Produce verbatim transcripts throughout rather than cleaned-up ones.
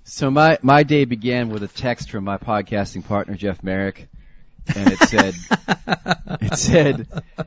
So my, my day began with a text from my podcasting partner, Jeff Merrick, and it said, it said,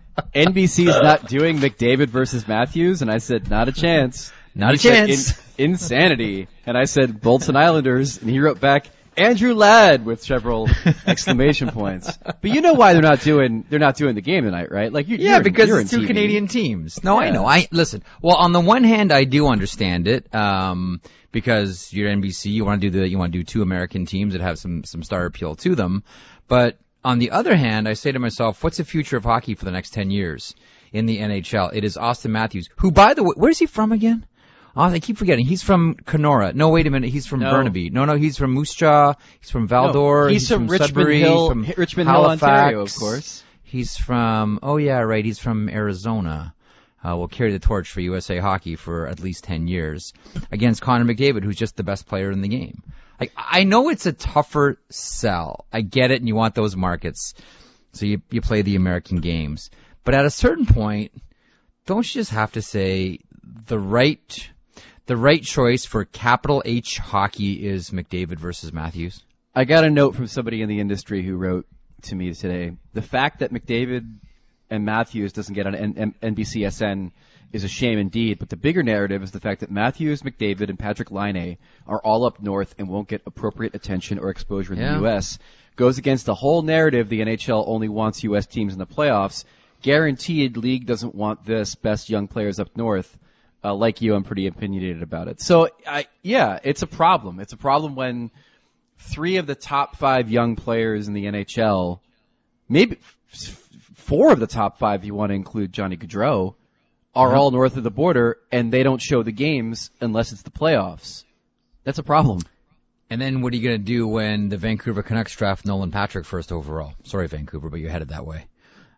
N B C's not doing McDavid versus Matthews, and I said, not a chance. Not he a chance. Said, In, insanity. And I said, Bolton Islanders, and he wrote back, Andrew Ladd with several exclamation points. But you know why they're not doing they're not doing the game tonight, right? Like you, yeah, you're, because you're it's in two T V. Canadian teams. No, Yeah. I know. I listen. Well, on the one hand, I do understand it um, because you're N B C. You want to do the you want to do two American teams that have some some star appeal to them. But on the other hand, I say to myself, what's the future of hockey for the next ten years in the N H L? It is Austin Matthews, who, by the way, where's he from again? Oh, I keep forgetting. He's from Kenora. No, wait a minute. He's from No. Burnaby. No, no, he's from Moose Jaw. He's from Val-d'Or. No, he's, he's from, from Richmond Sudbury. Hill, from Richmond Halifax. Hill, Ontario, of course. He's from, oh yeah, right. He's from Arizona. Uh, will carry the torch for U S A Hockey for at least ten years against Connor McDavid, who's just the best player in the game. Like, I know it's a tougher sell. I get it, and you want those markets. So you, you play the American games. But at a certain point, don't you just have to say the right, the right choice for capital H hockey is McDavid versus Matthews? I got a note from somebody in the industry who wrote to me today. The fact that McDavid and Matthews doesn't get on N- N B C S N is a shame indeed, but the bigger narrative is the fact that Matthews, McDavid, and Patrick Laine are all up north and won't get appropriate attention or exposure in Yeah. the U S. Goes against the whole narrative the N H L only wants U S teams in the playoffs. Guaranteed, league doesn't want this, best young players up north. Uh, like you, I'm pretty opinionated about it. So, I, yeah, it's a problem. It's a problem when three of the top five young players in the N H L, maybe f- four of the top five if you want to include Johnny Gaudreau, are Mm-hmm. all north of the border, and they don't show the games unless it's the playoffs. That's a problem. And then what are you going to do when the Vancouver Canucks draft Nolan Patrick first overall? Sorry, Vancouver, but you're headed that way.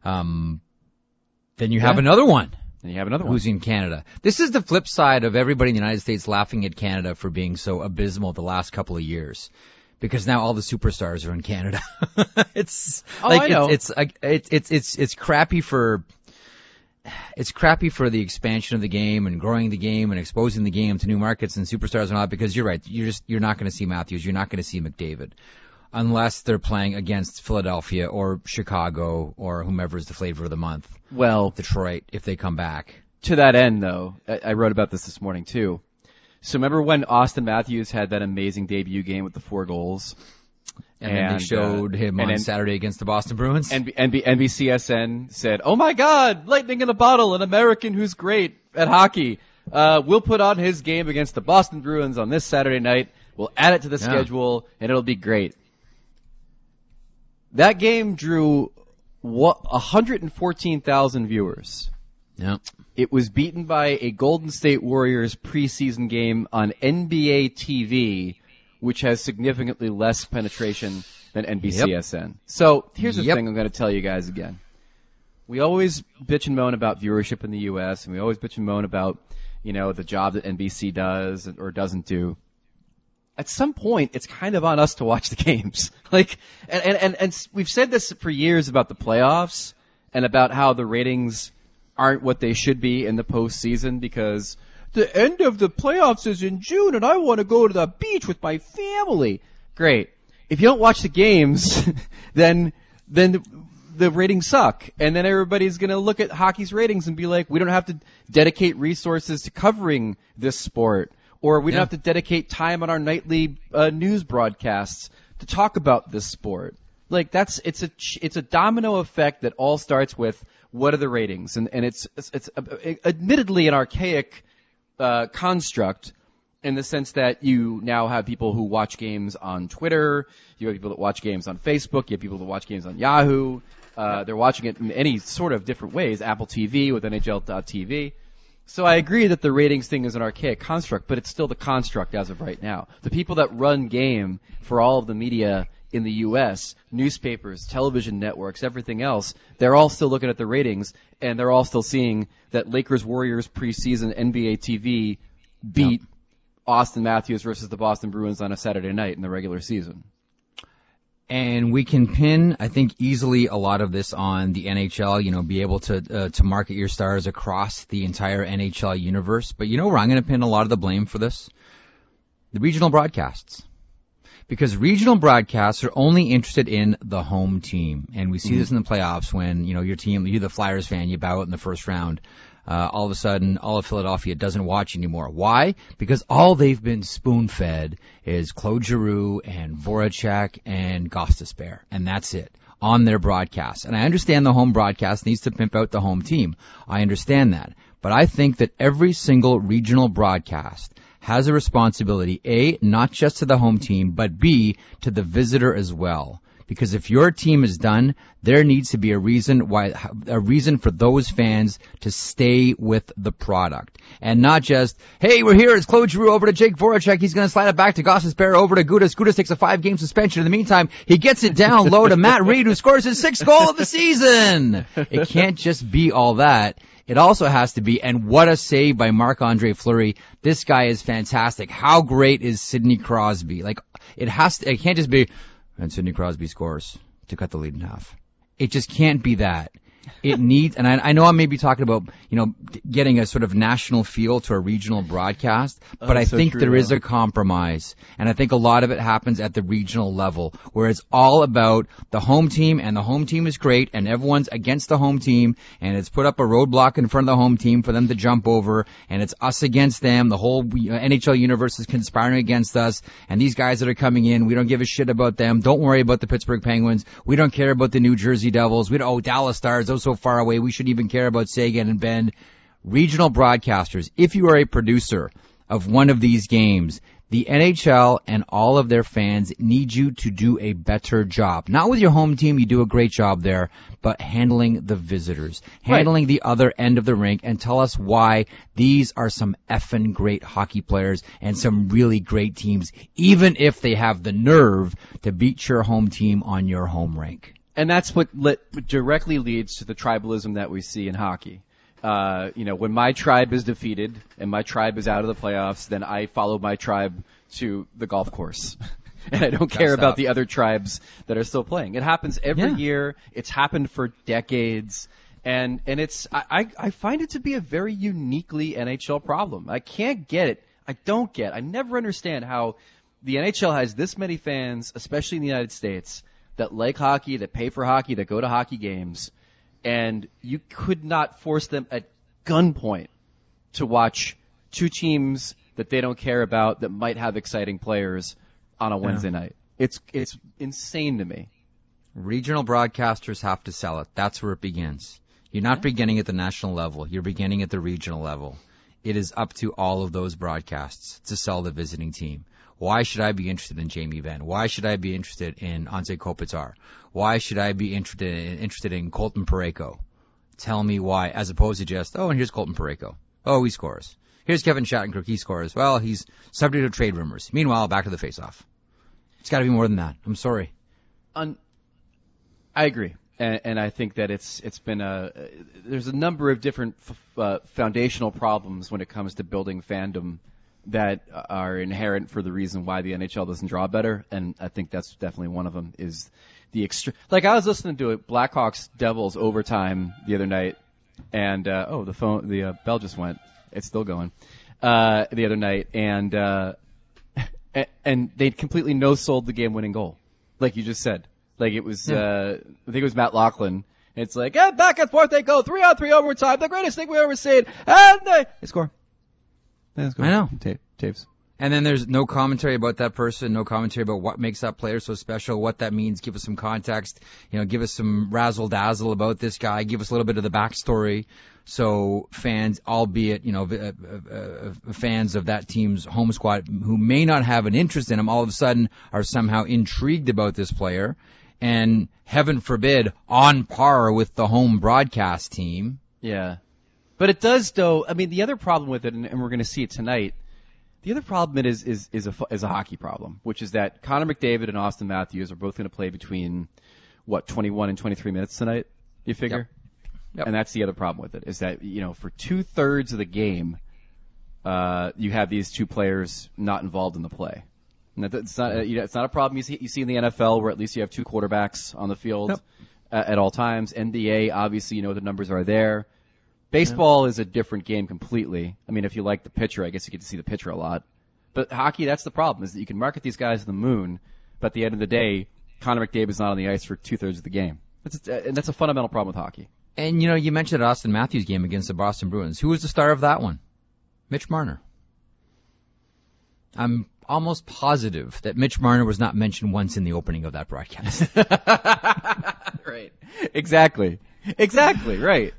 Um, then you have Yeah. another one. And you have another one. Who's in Canada. This is the flip side of everybody in the United States laughing at Canada for being so abysmal the last couple of years. Because now all the superstars are in Canada. it's Oh, like I know. it's it's it's it's it's it's crappy for it's crappy for the expansion of the game and growing the game and exposing the game to new markets and superstars and all that, because you're right. You're just you're not going to see Matthews, you're not going to see McDavid unless they're playing against Philadelphia or Chicago or whomever is the flavor of the month. Well, Detroit, if they come back. to that end, though, I, I wrote about this this morning, too. So remember when Austin Matthews had that amazing debut game with the four goals? And, then And, they showed uh, him and on then- Saturday against the Boston Bruins. N B- N B- N B C S N said, oh my God, lightning in a bottle, an American who's great at hockey. Uh, we'll put on his game against the Boston Bruins on this Saturday night. We'll add it to the Yeah. schedule, and it'll be great. That game drew what, one hundred fourteen thousand viewers. yeah. It was beaten by a Golden State Warriors preseason game on N B A T V, which has significantly less penetration than N B C S N. So here's the Yep. thing I'm going to tell you guys again. We always bitch and moan about viewership in the U S, and we always bitch and moan about, you know, the job that N B C does or doesn't do. At some point, it's kind of on us to watch the games. Like, and, and, and, and we've said this for years about the playoffs and about how the ratings aren't what they should be in the postseason because the end of the playoffs is in June and I want to go to the beach with my family. Great. If you don't watch the games, then, then the ratings suck. And then everybody's going to look at hockey's ratings and be like, we don't have to dedicate resources to covering this sport. Or we don't Yeah. have to dedicate time on our nightly uh, news broadcasts to talk about this sport. Like that's it's a it's a domino effect that all starts with what are the ratings, and and it's it's, it's uh, admittedly an archaic uh, construct in the sense that you now have people who watch games on Twitter, you have people that watch games on Facebook, you have people that watch games on Yahoo. Uh, they're watching it in any sort of different ways. Apple T V with N H L dot T V. So I agree that the ratings thing is an archaic construct, but it's still the construct as of right now. The people that run game for all of the media in the U S, newspapers, television networks, everything else, they're all still looking at the ratings, and they're all still seeing that Lakers-Warriors preseason N B A T V beat yep. Austin Matthews versus the Boston Bruins on a Saturday night in the regular season. And we can pin, I think, easily a lot of this on the N H L, you know, be able to uh, to market your stars across the entire N H L universe. But you know where I'm going to pin a lot of the blame for this? The regional broadcasts. Because regional broadcasts are only interested in the home team. And we see mm-hmm. this in the playoffs when, you know, your team, you're the Flyers fan, you bow out in the first round. Uh, all of a sudden, all of Philadelphia doesn't watch anymore. Why? Because all they've been spoon-fed is Claude Giroux and Voracek and Gostisbehere. And that's it on their broadcasts. And I understand the home broadcast needs to pimp out the home team. I understand that. But I think that every single regional broadcast has a responsibility, A, not just to the home team, but B, to the visitor as well. Because if your team is done, there needs to be a reason why, a reason for those fans to stay with the product. And not just, hey, we're here, it's Claude Giroux over to Jake Voracek, he's gonna slide it back to Gostisbehere over to Gudas. Gudas takes a five-game suspension. In the meantime, he gets it down low to Matt Reed, who scores his sixth goal of the season. It can't just be all that. It also has to be, and what a save by Marc-Andre Fleury. This guy is fantastic. How great is Sidney Crosby? Like, it has to, it can't just be, and Sidney Crosby scores to cut the lead in half. It just can't be that. It needs, and I, I know I may be talking about, you know, getting a sort of national feel to a regional broadcast, but oh, I so think true, there though. is a compromise. And I think a lot of it happens at the regional level, where it's all about the home team, and the home team is great, and everyone's against the home team, and it's put up a roadblock in front of the home team for them to jump over, and it's us against them. The whole N H L universe is conspiring against us, and these guys that are coming in, we don't give a shit about them. Don't worry about the Pittsburgh Penguins. We don't care about the New Jersey Devils. We don't, oh, Dallas Stars, those so far away. We shouldn't even care about Sagan and Bend. Regional broadcasters, if you are a producer of one of these games, the N H L and all of their fans need you to do a better job. Not with your home team, you do a great job there, but handling the visitors, handling right. the other end of the rink, and tell us why these are some effing great hockey players and some really great teams, even if they have the nerve to beat your home team on your home rink. And that's what lit, directly leads to the tribalism that we see in hockey. Uh, you know, when my tribe is defeated and my tribe is out of the playoffs, then I follow my tribe to the golf course. And I don't care about the other tribes that are still playing. It happens every Yeah. year. It's happened for decades. And, and it's, I, I find it to be a very uniquely N H L problem. I can't get it. I don't get, I never understand how the N H L has this many fans, especially in the United States, that like hockey, that pay for hockey, that go to hockey games, and you could not force them at gunpoint to watch two teams that they don't care about that might have exciting players on a Wednesday yeah. night. It's it's insane to me. Regional broadcasters have to sell it. That's where it begins. You're not yeah. beginning at the national level. You're beginning at the regional level. It is up to all of those broadcasts to sell the visiting team. Why should I be interested in Jamie Benn? Why should I be interested in Anze Kopitar? Why should I be interested in, interested in Colton Parayko? Tell me why, as opposed to just, oh, and here's Colton Parayko. Oh, he scores. Here's Kevin Shattenkirk. He scores. Well, he's subject to trade rumors. Meanwhile, back to the face-off. It's got to be more than that. I'm sorry. Un- I agree. And, and I think that it's it's been a there's a number of different f- uh, foundational problems when it comes to building fandom that are inherent for the reason why the N H L doesn't draw better, and I think that's definitely one of them. Is the extra like I was listening to it Blackhawks Devils overtime the other night, and uh, oh the phone the uh, bell just went. It's still going. Uh, the other night, and uh, and they completely no sold the game winning goal, like you just said. Like it was, yeah. uh, I think it was Matt Laughlin. It's like, yeah, back and forth they go, three on three overtime, the greatest thing we've ever seen, and they, they score. They score. I know. Ta- Taves. And then there's no commentary about that person, no commentary about what makes that player so special, what that means. Give us some context, you know, give us some razzle dazzle about this guy, give us a little bit of the backstory. So fans, albeit, you know, uh, uh, fans of that team's home squad who may not have an interest in him, all of a sudden are somehow intrigued about this player. And heaven forbid, on par with the home broadcast team. Yeah. But it does, though, I mean, the other problem with it, and, and we're going to see it tonight, the other problem it is, is, is, a, is a hockey problem, which is that Connor McDavid and Austin Matthews are both going to play between, what, twenty-one and twenty-three minutes tonight, you figure? Yep. Yep. And that's the other problem with it, is that, you know, for two-thirds of the game, uh, you have these two players not involved in the play. And it's not, uh, you know, it's not a problem you see, you see in the N F L where at least you have two quarterbacks on the field yep. uh, at all times. N B A, obviously, you know the numbers are there. Baseball yeah. is a different game completely. I mean, if you like the pitcher, I guess you get to see the pitcher a lot. But hockey, that's the problem, is that you can market these guys to the moon, but at the end of the day, Connor McDavid's not on the ice for two-thirds of the game. That's a, and that's a fundamental problem with hockey. And, you know, you mentioned Austin Matthews' game against the Boston Bruins. Who was the star of that one? Mitch Marner. I'm almost positive that Mitch Marner was not mentioned once in the opening of that broadcast. Right. Exactly. Exactly. Right.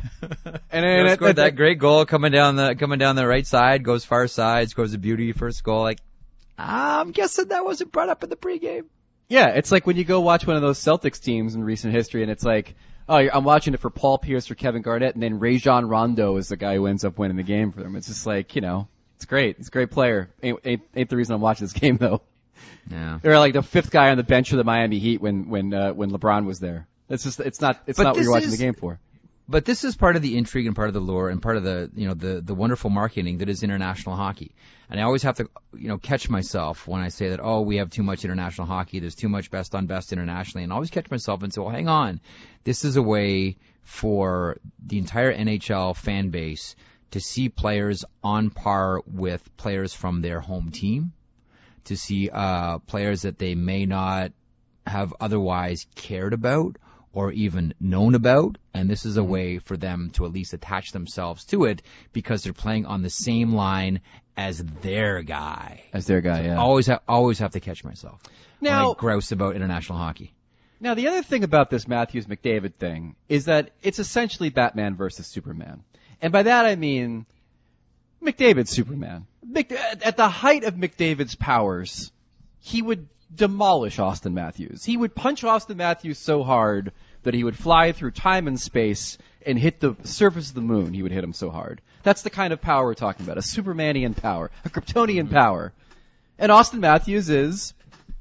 And then he scored that great goal coming down the coming down the right side, goes far side, scores a beauty first goal. Like, I'm guessing that wasn't brought up in the pregame. Yeah, it's like when you go watch one of those Celtics teams in recent history, and it's like, oh, I'm watching it for Paul Pierce or Kevin Garnett, and then Rajon Rondo is the guy who ends up winning the game for them. It's just like, you know, it's great. It's a great player. Ain't, ain't, ain't the reason I'm watching this game, though. Yeah. They're like the fifth guy on the bench for the Miami Heat when when uh, when LeBron was there. It's just, it's not, it's but not what you're watching is, the game for. But this is part of the intrigue and part of the lure and part of the, you know, the, the wonderful marketing that is international hockey. And I always have to, you know, catch myself when I say that, oh, we have too much international hockey. There's too much best on best internationally. And I always catch myself and say, well, hang on. This is a way for the entire N H L fan base to see players on par with players from their home team, to see uh, players that they may not have otherwise cared about or even known about, and this is a way for them to at least attach themselves to it because they're playing on the same line as their guy. As their guy, so yeah. Always, ha- always have to catch myself now, when I grouse about international hockey. Now, the other thing about this Matthews-McDavid thing is that it's essentially Batman versus Superman. And by that I mean McDavid's Superman. Mc- at the height of McDavid's powers, he would demolish Austin Matthews. He would punch Austin Matthews so hard that he would fly through time and space and hit the surface of the moon. He would hit him so hard. That's the kind of power we're talking about, a Supermanian power, a Kryptonian mm-hmm. power. And Austin Matthews is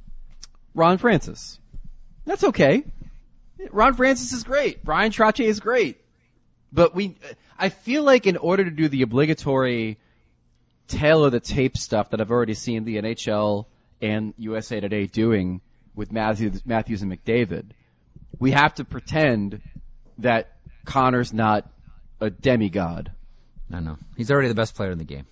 Ron Francis. That's okay. Ron Francis is great. Brian Trottier is great. But we, I feel like in order to do the obligatory tail of the tape stuff that I've already seen the N H L and U S A Today doing with Matthews, Matthews and McDavid, we have to pretend that Connor's not a demigod. I know. He's already the best player in the game.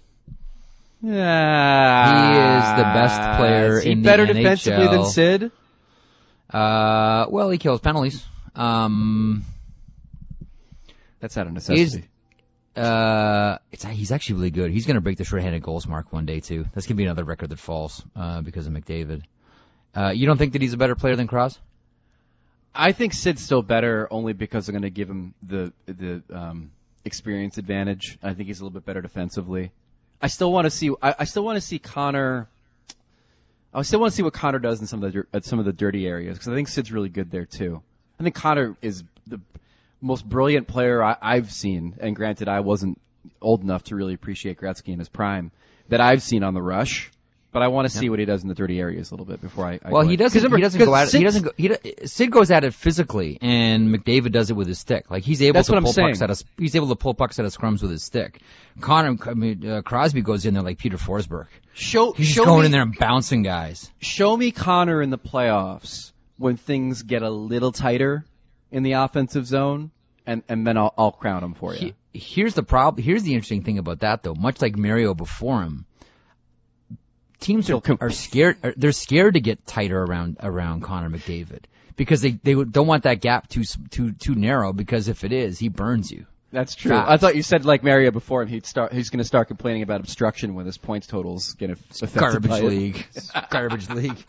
Ah, he is the best player is he in better the N H L. defensively than Sid? Uh, well, he kills penalties. Um, That's not a necessity. Uh, it's he's actually really good. He's going to break the short-handed goals mark one day too. That's going to be another record that falls uh, because of McDavid. Uh, you don't think that he's a better player than Crosby? I think Sid's still better only because I'm going to give him the the um, experience advantage. I think he's a little bit better defensively. I still want to see. I, I still want to see Connor. I still want to see what Connor does in some of the at some of the dirty areas because I think Sid's really good there too. I think Connor is the most brilliant player I, I've seen, and granted, I wasn't old enough to really appreciate Gretzky in his prime that I've seen on the rush. But I want to see yeah. what he does in the dirty areas a little bit before I. I well, he doesn't. Remember, he doesn't go at it. He doesn't. Go, he, Sid goes at it physically, and McDavid does it with his stick. Like he's able That's to what pull I'm saying. pucks out of. He's able to pull pucks out of scrums with his stick. Connor, I mean, uh, Crosby goes in there like Peter Forsberg. Show. He's show just going me, in there and bouncing guys. Show me Connor in the playoffs when things get a little tighter in the offensive zone, and and then I'll, I'll crown him for you. He, here's the problem. Here's the interesting thing about that, though. Much like Mario before him. Teams are, are scared. Are, they're scared to get tighter around around Connor McDavid because they they don't want that gap too too too narrow. Because if it is, he burns you. That's true. Fast. I thought you said like Mario before him. He'd start. He's going to start complaining about obstruction when his points totals get affected. Garbage by league. Garbage league.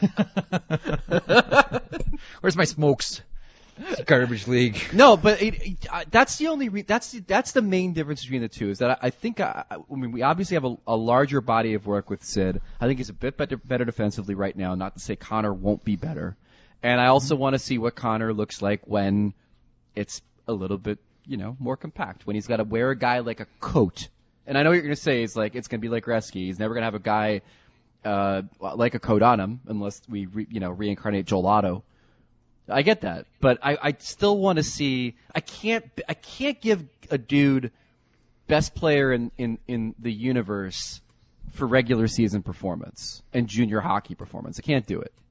Where's my smokes? Garbage league. No, but it, it, uh, that's the only. Re- that's the, that's the main difference between the two. Is that I, I think I, I mean we obviously have a, a larger body of work with Sid. I think he's a bit better, better defensively right now. Not to say Connor won't be better. And I also mm-hmm. want to see what Connor looks like when it's a little bit, you know, more compact. When he's got to wear a guy like a coat. And I know what you're going to say is like it's going to be like Gretzky. He's never going to have a guy uh, like a coat on him unless we, re, you know, reincarnate Joel Otto. I get that, but I, I still want to see. I can't. I can't give a dude best player in, in, in the universe for regular season performance and junior hockey performance. I can't do it.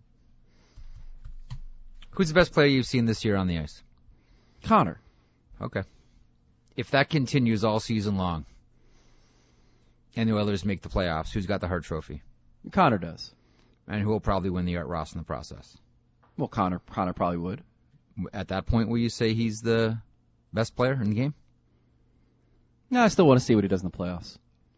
Who's the best player you've seen this year on the ice? Connor. Okay. If that continues all season long, and the Oilers make the playoffs, who's got the Hart Trophy? Connor does. And who will probably win the Art Ross in the process? Well, Connor Connor probably would. At that point, will you say he's the best player in the game? No, I still want to see what he does in the playoffs.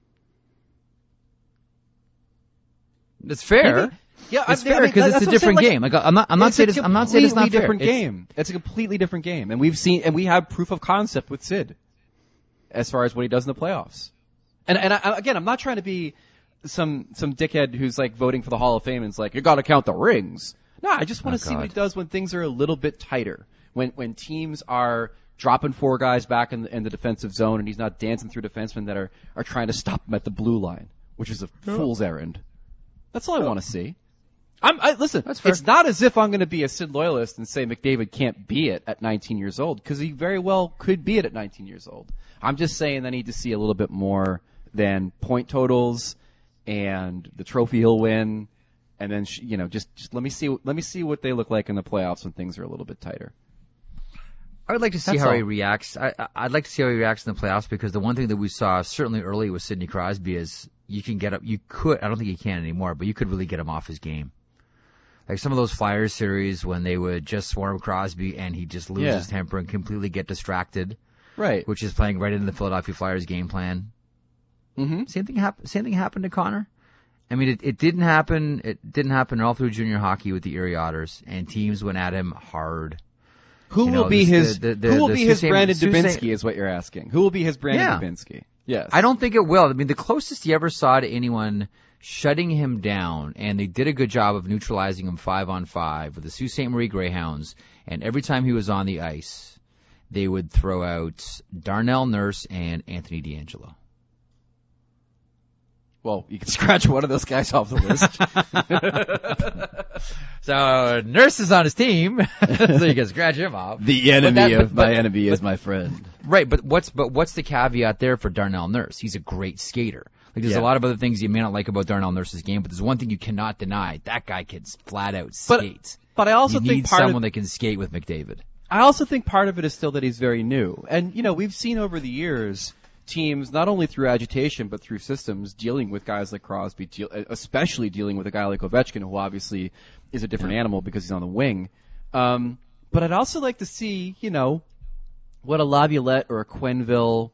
It's fair. Maybe. Yeah, it's I, fair I mean, because it's a different like, game. Like I'm not, I'm not saying it's, I'm not saying it's not fair. Different it's, game. It's a completely different game, and we've seen and we have proof of concept with Sid as far as what he does in the playoffs. And and I, again, I'm not trying to be some some dickhead who's like voting for the Hall of Fame and is like, you got to count the rings. No, I just want to oh, see what he does when things are a little bit tighter, when when teams are dropping four guys back in the, in the defensive zone, and he's not dancing through defensemen that are are trying to stop him at the blue line, which is a oh. fool's errand. That's all I want to see. I'm, I, listen, it's not as if I'm going to be a Sid loyalist and say McDavid can't be it at nineteen years old, because he very well could be it at nineteen years old. I'm just saying I need to see a little bit more than point totals and the trophy he'll win, and then you know just, just let me see let me see what they look like in the playoffs when things are a little bit tighter. I would like to see That's how all. he reacts. I, I'd like to see how he reacts in the playoffs, because the one thing that we saw certainly early with Sidney Crosby is you can get up. You could. I don't think you can anymore, but you could really get him off his game. Like some of those Flyers series when they would just swarm Crosby and he'd just lose yeah. his temper and completely get distracted. Right. Which is playing right into the Philadelphia Flyers game plan. Mm-hmm. Same thing happened. Same thing happened to Connor. I mean, it, it didn't happen. It didn't happen all through junior hockey with the Erie Otters, and teams went at him hard. Who you will know, be this, his? the, the, who will the be his Susan, Brandon Susan, Dubinsky? Is what you're asking. Who will be his Brandon yeah. Dubinsky? Yes. I don't think it will. I mean, the closest you ever saw to anyone shutting him down, and they did a good job of neutralizing him five on five with the Sault Ste. Marie Greyhounds, and every time he was on the ice, they would throw out Darnell Nurse and Anthony D'Angelo. Well, you can scratch one of those guys off the list. So Nurse is on his team, so you can scratch him off. The enemy that, of but, my enemy but, is my friend. Right, but what's but what's the caveat there for Darnell Nurse? He's a great skater. Like there's yeah. a lot of other things you may not like about Darnell Nurse's game, but there's one thing you cannot deny: that guy can flat out skate. But, but I also you think need part someone of, that can skate with McDavid. I also think part of it is still that he's very new, and you know we've seen over the years teams not only through agitation but through systems dealing with guys like Crosby, deal, especially dealing with a guy like Ovechkin, who obviously is a different yeah. animal because he's on the wing. Um, but I'd also like to see, you know, what a Laviolette or a Quenneville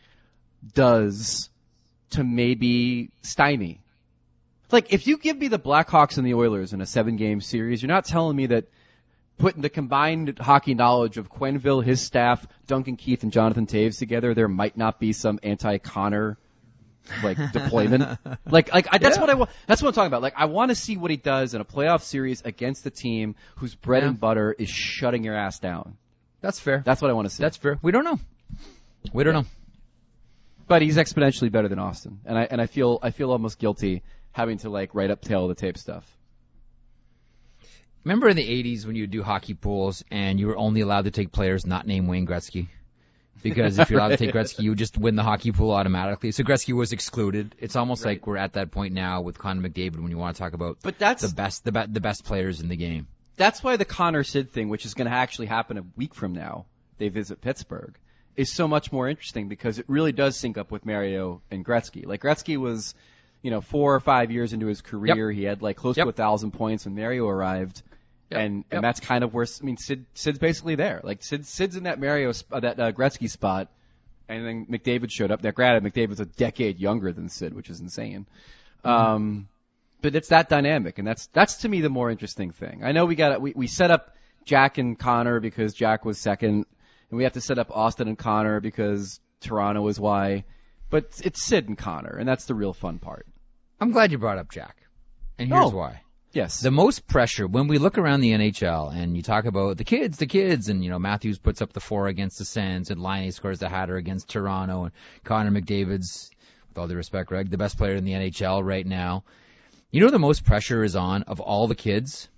does to maybe stymie. Like, if you give me the Blackhawks and the Oilers in a seven-game series, you're not telling me that putting the combined hockey knowledge of Quenneville, his staff, Duncan Keith, and Jonathan Toews together, there might not be some anti-Connor like deployment. Like, like I, that's yeah. what I want. That's what I'm talking about. Like, I want to see what he does in a playoff series against the team whose bread yeah. and butter is shutting your ass down. That's fair. That's what I want to see. That's fair. We don't know. We don't yeah. know. But he's exponentially better than Austin, and I and I feel I feel almost guilty having to like write up tail of the tape stuff. Remember in the eighties when you would do hockey pools and you were only allowed to take players not named Wayne Gretzky? Because if you're allowed to take Gretzky, you would just win the hockey pool automatically. So Gretzky was excluded. It's almost right. like we're at that point now with Connor McDavid when you want to talk about but that's, the best the, be- the best players in the game. That's why the Connor Sid thing, which is going to actually happen a week from now, they visit Pittsburgh, is so much more interesting because it really does sync up with Mario and Gretzky. Like Gretzky was, you know, four or five years into his career. Yep. He had like close yep. to a thousand points when Mario arrived. Yep. And, and yep. that's kind of where, I mean, Sid, Sid's basically there. Like, Sid, Sid's in that Mario, uh, that uh, Gretzky spot, and then McDavid showed up. Now, granted, McDavid's a decade younger than Sid, which is insane. Mm-hmm. Um, but it's that dynamic, and that's, that's to me the more interesting thing. I know we got, we, we set up Jack and Connor because Jack was second, and we have to set up Austin and Connor because Toronto is why, but it's Sid and Connor, and that's the real fun part. I'm glad you brought up Jack, and here's oh. why. Yes. The most pressure, when we look around the N H L and you talk about the kids, the kids, and, you know, Matthews puts up the four against the Sens and Laine scores the hatter against Toronto and Connor McDavid's, with all due respect, Greg, the best player in the N H L right now. You know the most pressure is on of all the kids?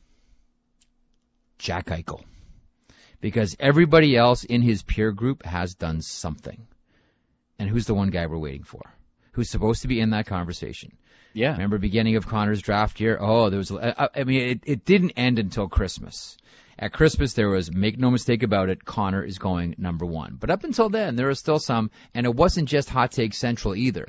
Jack Eichel. Because everybody else in his peer group has done something. And who's the one guy we're waiting for? Who's supposed to be in that conversation? Yeah. Remember beginning of Connor's draft year? Oh, there was, I, I mean, it, it didn't end until Christmas. At Christmas, there was, make no mistake about it, Connor is going number one. But up until then, there was still some, and it wasn't just Hot Take Central either.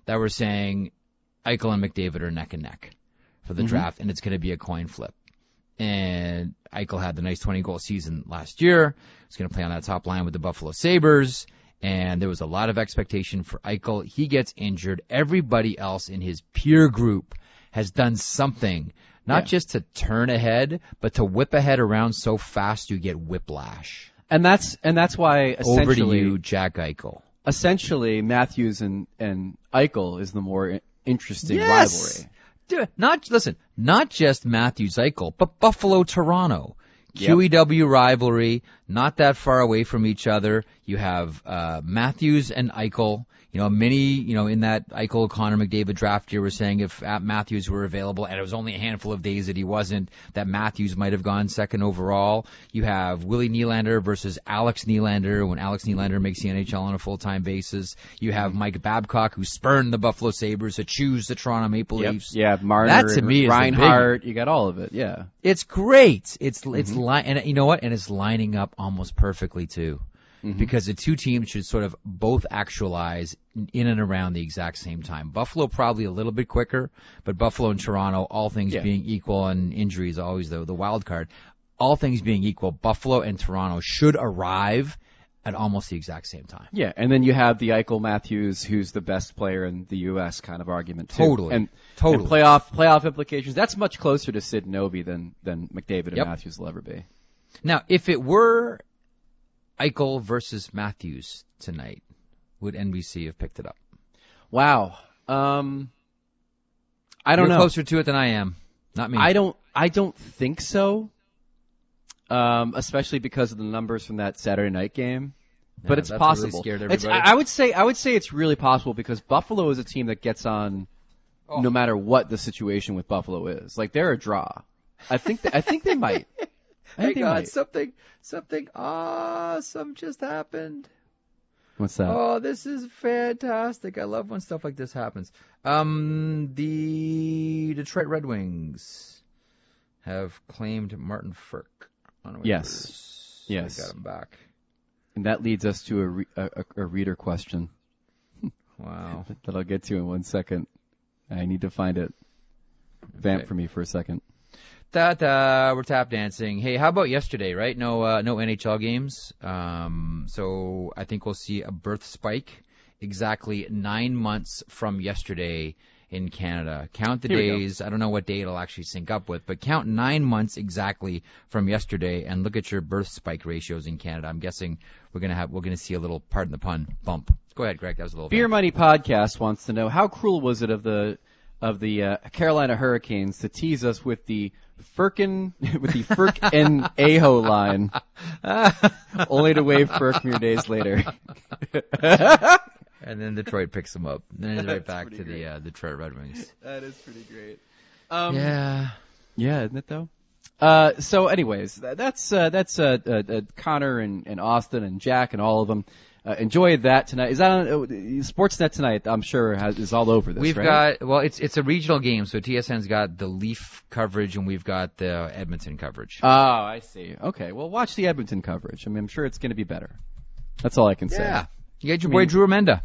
that were saying Eichel and McDavid are neck and neck for the Mm-hmm. draft, and it's going to be a coin flip. And Eichel had the nice twenty-goal season last year. He's going to play on that top line with the Buffalo Sabres, and there was a lot of expectation for Eichel. He gets injured. Everybody else in his peer group has done something, not Yeah. just to turn ahead, but to whip ahead around so fast you get whiplash. And that's and that's why essentially Over to you, Jack Eichel. essentially Matthews and and Eichel is the more i- interesting Yes! rivalry. Dude, not listen, not just Matthews Eichel, but Buffalo Toronto. Yep. Q E W rivalry, not that far away from each other. You have uh Matthews and Eichel. You know, many, you know, in that Eichel Connor McDavid draft year were saying if uh, Matthews were available, and it was only a handful of days that he wasn't, that Matthews might have gone second overall. You have Willie Nylander versus Alex Nylander when Alex Nylander makes the N H L on a full-time basis. You have Mike Babcock, who spurned the Buffalo Sabres to choose the Toronto Maple Yep. Leafs. Yeah, Marner, That to me is the Reinhart, you got all of it. Yeah. It's great. It's it's Mm-hmm. li- and you know what? And it's lining up almost perfectly too, Mm-hmm. because the two teams should sort of both actualize in and around the exact same time. Buffalo probably a little bit quicker, but Buffalo and Toronto, all things Yeah. being equal, and injuries always the the wild card. All things being equal, Buffalo and Toronto should arrive at almost the exact same time. Yeah, and then you have the Eichel Matthews, who's the best player in the U S kind of argument too. Totally. and Totally. and playoff playoff implications. That's much closer to Sid Novi than than McDavid and Yep. Matthews will ever be. Now, if it were Eichel versus Matthews tonight, would N B C have picked it up? Wow. Um, I don't You're know. closer to it than I am. Not me. I don't. I don't think so. Um, especially because of the numbers from that Saturday night game. But Yeah, it's that's what really possible. scared It's, everybody. I I would say. I would say it's really possible because Buffalo is a team that gets on, Oh. no matter what the situation with Buffalo is. Like they're a draw. I think. Th- I think they might. I think Hey they God, might. something something awesome just happened. What's that? Oh, this is fantastic. I love when stuff like this happens. Um, the Detroit Red Wings have claimed Martin Frk on waivers. Yes. They Yes. got him back. And that leads us to a, re- a, a, a reader question Wow. that I'll get to in one second. I need to find it. Vamp Okay. for me for a second. Da da, we're tap dancing. Hey, how about yesterday, right? No, uh, no N H L games. Um, so I think we'll see a birth spike exactly nine months from yesterday in Canada. Count the Here we go. days. I don't know what day it'll actually sync up with, but count nine months exactly from yesterday and look at your birth spike ratios in Canada. I'm guessing we're gonna have, we're gonna see a little, pardon the pun, bump. Go ahead, Greg. That was a little Beer bit. Money Podcast wants to know how cruel was it of the of the uh, Carolina Hurricanes to tease us with the Firkin with the Firk and Aho line, only to wave Firk mere days later. And then Detroit picks them up. Then it's right That's back pretty to the uh, Detroit Red Wings. That is pretty great. Um, Yeah. Yeah, isn't it though? Uh, so, anyways, that, that's uh, that's uh, uh, uh, Connor and, and Austin and Jack and all of them. Uh, enjoyed that tonight. Is that on uh, Sportsnet tonight? I'm sure has, is all over this. We've right? got, well, it's it's a regional game, so T S N's got the Leaf coverage and we've got the Edmonton coverage. Oh, I see. Okay, well, watch the Edmonton coverage. I mean, I'm sure it's going to be better. That's all I can say. yeah. You got your I boy mean- Drew Amenda.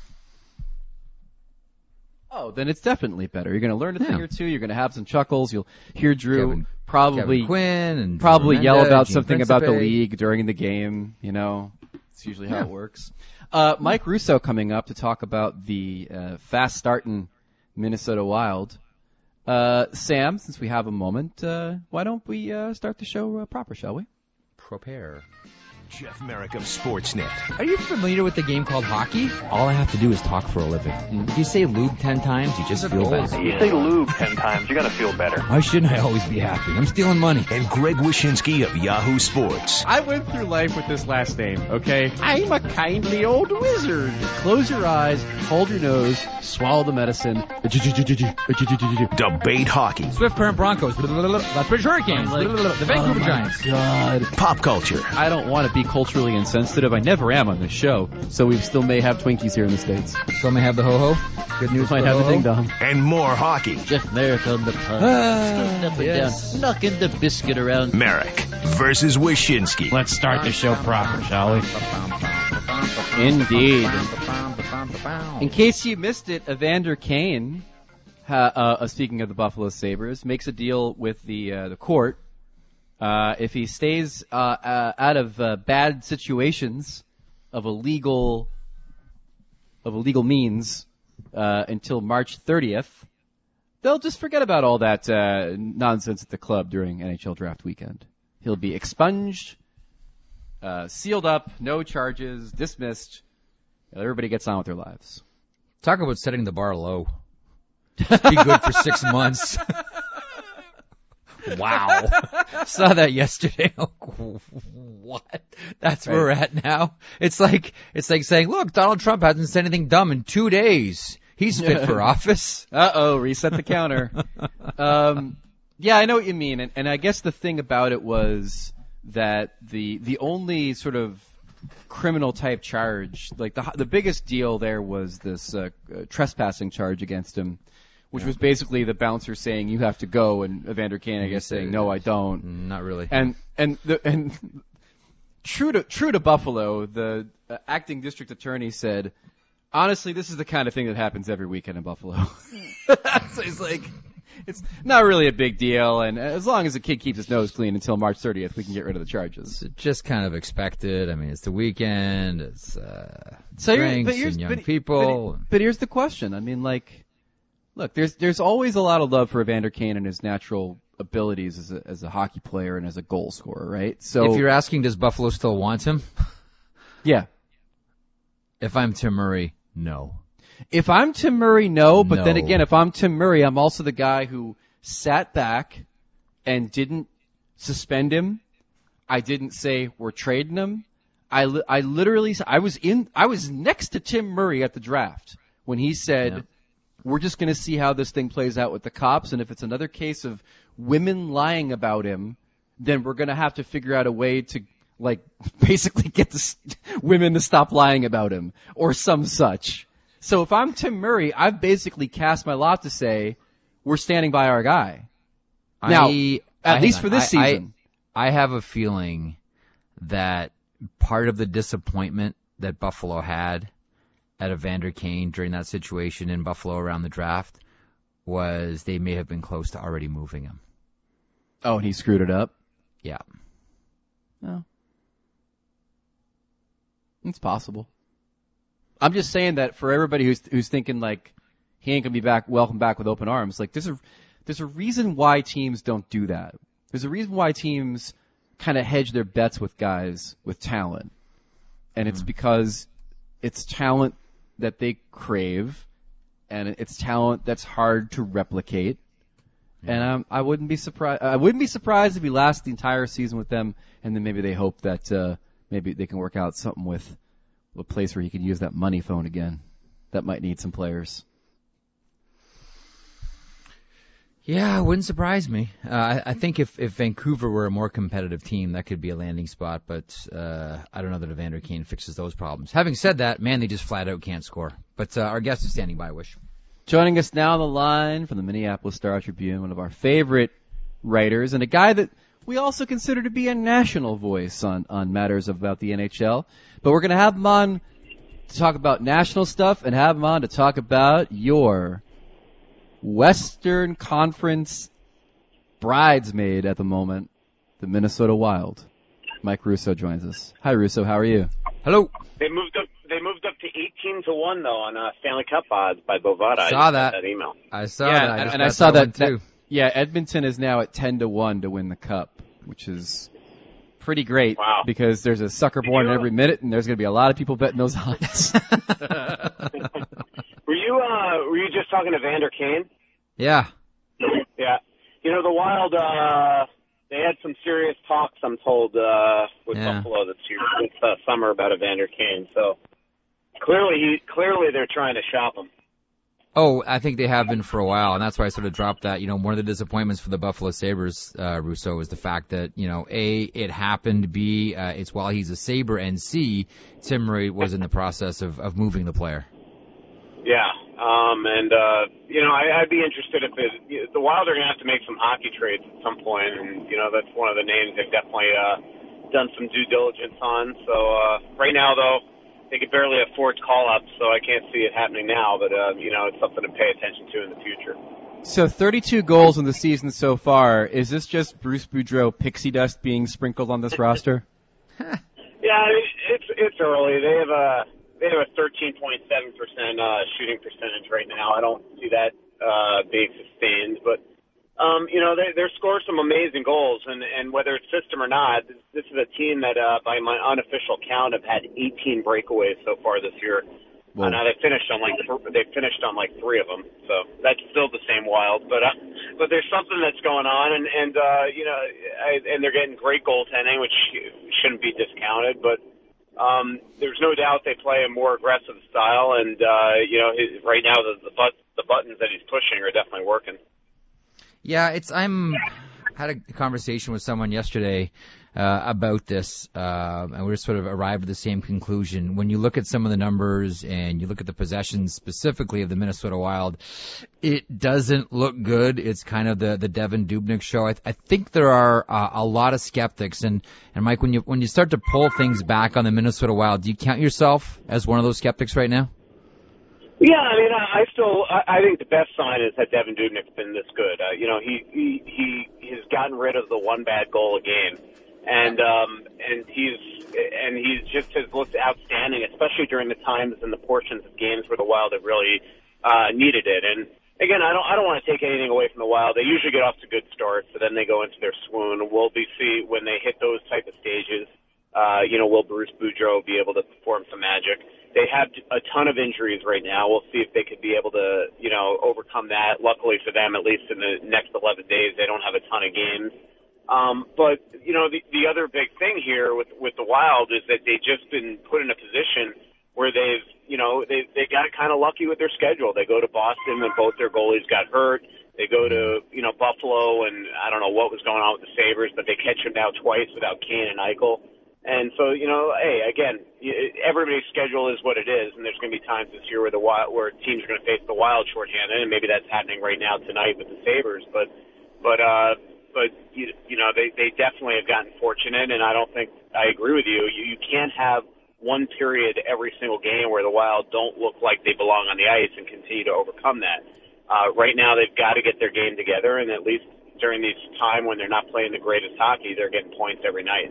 Oh, then it's definitely better. You're going to learn a thing Yeah. or two. You're going to have some chuckles. You'll hear Drew Kevin- probably Kevin Quinn and probably Drew yell Amenda, about Gene something about the Principe. league during the game. You know, it's usually how Yeah. it works. Uh, Mike Russo coming up to talk about the uh, fast starting Minnesota Wild. Uh, Sam, since we have a moment, uh, why don't we uh, start the show uh, proper, shall we? Prepare. Jeff Merrick of Sportsnet. Are you familiar with the game called hockey? All I have to do is talk for a living. If you say lube ten times, you just feel better. You say lube ten times, you're gonna feel better. Why shouldn't I always be happy? I'm stealing money. And Greg Wyshynski of Yahoo Sports. I went through life with this last name, okay? I'm a kindly old wizard. Close your eyes, hold your nose, swallow the medicine. Debate hockey. Swift Current Broncos. Lethbridge Hurricanes. The Vancouver Giants. God. Pop culture. I don't want to be culturally insensitive. I never am on this show, so we still may have Twinkies here in the States. Still may have the ho-ho. Good news Might for have the ho-ho. ding dong. And more hockey. Jeff Merrick on the pub. Ah, Up and yes. down, knocking the biscuit around. Merrick versus Wyshynski. Let's start the show proper, shall we? Indeed. In case you missed it, Evander Kane, uh, uh, speaking of the Buffalo Sabres, makes a deal with the uh, the court. Uh, if he stays uh, uh, out of uh, bad situations of illegal of illegal means uh, until March thirtieth, they'll just forget about all that uh, nonsense at the club during N H L draft weekend. He'll be expunged, uh, sealed up, no charges, dismissed. Everybody gets on with their lives. Talk about setting the bar low. Just be good for six months. Wow. Saw that yesterday. What? That's where we're at now. It's like it's like saying, look, Donald Trump hasn't said anything dumb in two days. He's fit for office. Uh-oh, reset the counter. um, yeah, I know what you mean. And, and I guess the thing about it was that the the only sort of criminal type charge, like the the biggest deal there was this uh, uh, trespassing charge against him, which yeah. was basically the bouncer saying you have to go, and Evander Kane, I guess, saying no, I don't. Not really. And and the, and true to true to Buffalo, the uh, acting district attorney said, honestly, this is the kind of thing that happens every weekend in Buffalo. So he's like, it's not really a big deal, and as long as the kid keeps his nose clean until March thirtieth, we can get rid of the charges. It's just kind of expected. I mean, it's the weekend, it's uh, so drinks but and young but, people. But, but here's the question. I mean, like, look, there's there's always a lot of love for Evander Kane and his natural abilities as a, as a hockey player and as a goal scorer, right? So if you're asking, does Buffalo still want him? Yeah. If I'm Tim Murray, no. If I'm Tim Murray, no. But no. then again, if I'm Tim Murray, I'm also the guy who sat back and didn't suspend him. I didn't say we're trading him. I, li- I literally, I was in, I was next to Tim Murray at the draft when he said, yeah. we're just going to see how this thing plays out with the cops. And if it's another case of women lying about him, then we're going to have to figure out a way to, like, basically get the st- women to stop lying about him or some such. So if I'm Tim Murray, I've basically cast my lot to say we're standing by our guy. Now, I, at I, least for this I, season. I, I have a feeling that part of the disappointment that Buffalo had at Evander Kane during that situation in Buffalo around the draft was they may have been close to already moving him. Oh, and he screwed it up? Yeah. No. It's possible. I'm just saying that for everybody who's who's thinking like he ain't gonna be back, welcome back with open arms. Like there's a there's a reason why teams don't do that. There's a reason why teams kind of hedge their bets with guys with talent, and it's mm. because it's talent that they crave, and it's talent that's hard to replicate. Yeah. And um, I wouldn't be surprised. I wouldn't be surprised if he lasts the entire season with them, and then maybe they hope that uh, maybe they can work out something with. A place where he can use that money phone again. That might need some players. Yeah, it wouldn't surprise me. Uh, I, I think if, if Vancouver were a more competitive team, that could be a landing spot, but uh, I don't know that Evander Kane fixes those problems. Having said that, man, they just flat out can't score. But uh, our guest is standing by, Wish. Joining us now on the line from the Minneapolis Star-Tribune, one of our favorite writers, and a guy that we also consider to be a national voice on, on matters about the N H L. But we're going to have him on to talk about national stuff and have him on to talk about your Western Conference bridesmaid at the moment, the Minnesota Wild. Mike Russo joins us. Hi, Russo. How are you? Hello. They moved up. They moved up to eighteen to one though on uh, Stanley Cup odds by Bovada. I saw that. that email. I saw yeah, that. I and, and I saw that, that too. That, yeah, Edmonton is now at ten to one to win the Cup, which is pretty great. Wow. Because there's a sucker born in every minute, and there's going to be a lot of people betting those odds. were you uh, Were you just talking to Evander Kane? Yeah. Yeah. You know the Wild. Uh, they had some serious talks, I'm told, uh, with yeah. Buffalo this year, this uh, summer about Evander Kane. So clearly, he clearly they're trying to shop him. Oh, I think they have been for a while, and that's why I sort of dropped that. You know, one of the disappointments for the Buffalo Sabres, uh, Russo, was the fact that, you know, A, it happened, B, uh, it's while he's a Sabre, and C, Tim Murray was in the process of, of moving the player. Yeah, um, and, uh, you know, I, I'd be interested if it, the Wild are going to have to make some hockey trades at some point, and, you know, that's one of the names they've definitely uh, done some due diligence on. So uh, right now, though, they could barely afford call-ups, so I can't see it happening now. But uh, you know, it's something to pay attention to in the future. So thirty-two goals in the season so far. Is this just Bruce Boudreau pixie dust being sprinkled on this roster? Yeah, I mean, it's it's early. They have a they have a thirteen point seven percent uh, shooting percentage right now. I don't see that uh, being sustained, but um, you know they they're scoring some amazing goals, and and whether it's system or not, this, this is a team that uh, by my unofficial count have had eighteen breakaways so far this year. Uh, now they finished on like they finished on like three of them, so that's still the same Wild. But uh, but there's something that's going on, and and uh, you know, I, and they're getting great goaltending, which shouldn't be discounted. But um, there's no doubt they play a more aggressive style, and uh, you know, his, right now the the, but, the buttons that he's pushing are definitely working. Yeah, it's I'm had a conversation with someone yesterday uh, about this, uh, and we sort of arrived at the same conclusion. When you look at some of the numbers and you look at the possessions specifically of the Minnesota Wild, it doesn't look good. It's kind of the, the Devin Dubnyk show. I, I think there are uh, a lot of skeptics. And, and Mike, when you when you start to pull things back on the Minnesota Wild, do you count yourself as one of those skeptics right now? Yeah, I mean, I still, I think the best sign is that Devin Dubnyk's been this good. Uh, you know, he, he, he has gotten rid of the one bad goal a game. And, um, and he's, and he's just has looked outstanding, especially during the times and the portions of games where the Wild have really, uh, needed it. And again, I don't, I don't want to take anything away from the Wild. They usually get off to good starts, so then they go into their swoon. We'll be see when they hit those type of stages. Uh, you know, will Bruce Boudreau be able to perform some magic? They have a ton of injuries right now. We'll see if they could be able to, you know, overcome that. Luckily for them, at least in the next eleven days, they don't have a ton of games. Um, but, you know, the, the other big thing here with, with the Wild is that they've just been put in a position where they've, you know, they, they got kind of lucky with their schedule. They go to Boston and both their goalies got hurt. They go to, you know, Buffalo and I don't know what was going on with the Sabres, but they catch them now twice without Kane and Eichel. And so, you know, hey, again, everybody's schedule is what it is, and there's going to be times this year where the Wild, where teams are going to face the Wild shorthanded, and maybe that's happening right now tonight with the Sabres. But, but, uh, but you, you know, they they definitely have gotten fortunate, and I don't think I agree with you. You, you can't have one period every single game where the Wild don't look like they belong on the ice and continue to overcome that. Uh, right now, they've got to get their game together, and at least during this time when they're not playing the greatest hockey, they're getting points every night.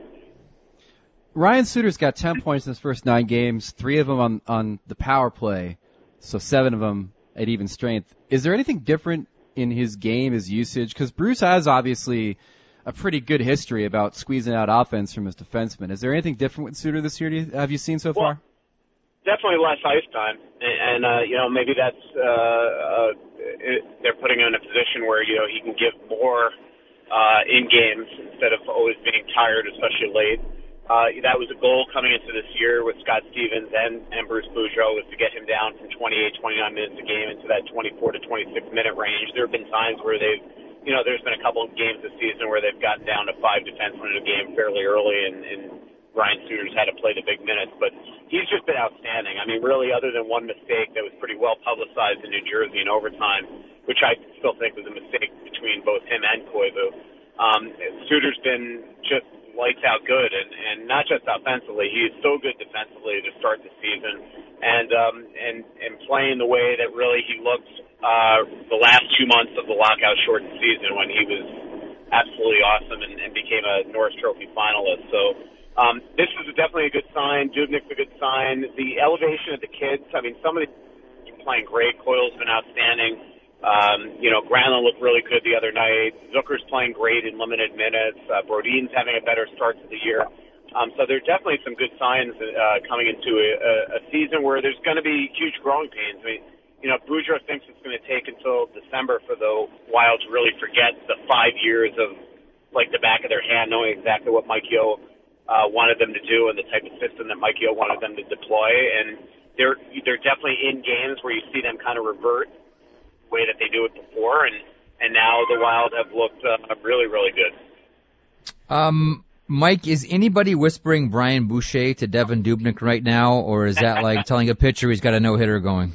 Ryan Suter's got ten points in his first nine games, three of them on, on the power play, so seven of them at even strength. Is there anything different in his game, his usage? Because Bruce has obviously a pretty good history about squeezing out offense from his defensemen. Is there anything different with Suter this year? Do you, have you seen so well, far? Definitely less ice time, and, and uh, you know, maybe that's uh, uh, it, they're putting him in a position where, you know, he can give more uh, in games instead of always being tired, especially late. Uh, that was a goal coming into this year with Scott Stevens and, and Bruce Boudreau, was to get him down from twenty-eight, twenty-nine minutes a game into that twenty-four to twenty-six minute range. There have been times where they've, you know, there's been a couple of games this season where they've gotten down to five defensemen in a game fairly early, and, and Ryan Suter's had to play the big minutes. But he's just been outstanding. I mean, really, other than one mistake that was pretty well publicized in New Jersey in overtime, which I still think was a mistake between both him and Koivu. Um, Suter's been just lights out good, and, and not just offensively. He's so good defensively to start the season, and um, and and playing the way that really he looked uh, the last two months of the lockout shortened season when he was absolutely awesome and, and became a Norris Trophy finalist. So um, this is definitely a good sign. Dubnyk's a good sign. The elevation of the kids. I mean, some of the playing great. Coyle's been outstanding. Um, you know, Granlund looked really good the other night. Zucker's playing great in limited minutes. Uh, Brodin's having a better start to the year. Um, so there are definitely some good signs uh, coming into a, a season where there's going to be huge growing pains. I mean, you know, Boudreau thinks it's going to take until December for the Wild to really forget the five years of, like, the back of their hand, knowing exactly what Mike Yeo uh, wanted them to do and the type of system that Mike Yeo wanted them to deploy. And they're, they're definitely in games where you see them kind of revert way that they do it before, and and now the Wild have looked uh, really, really good. Um, Mike, is anybody whispering Brian Boucher to Devin Dubnyk right now, or is that like telling a pitcher he's got a no-hitter going?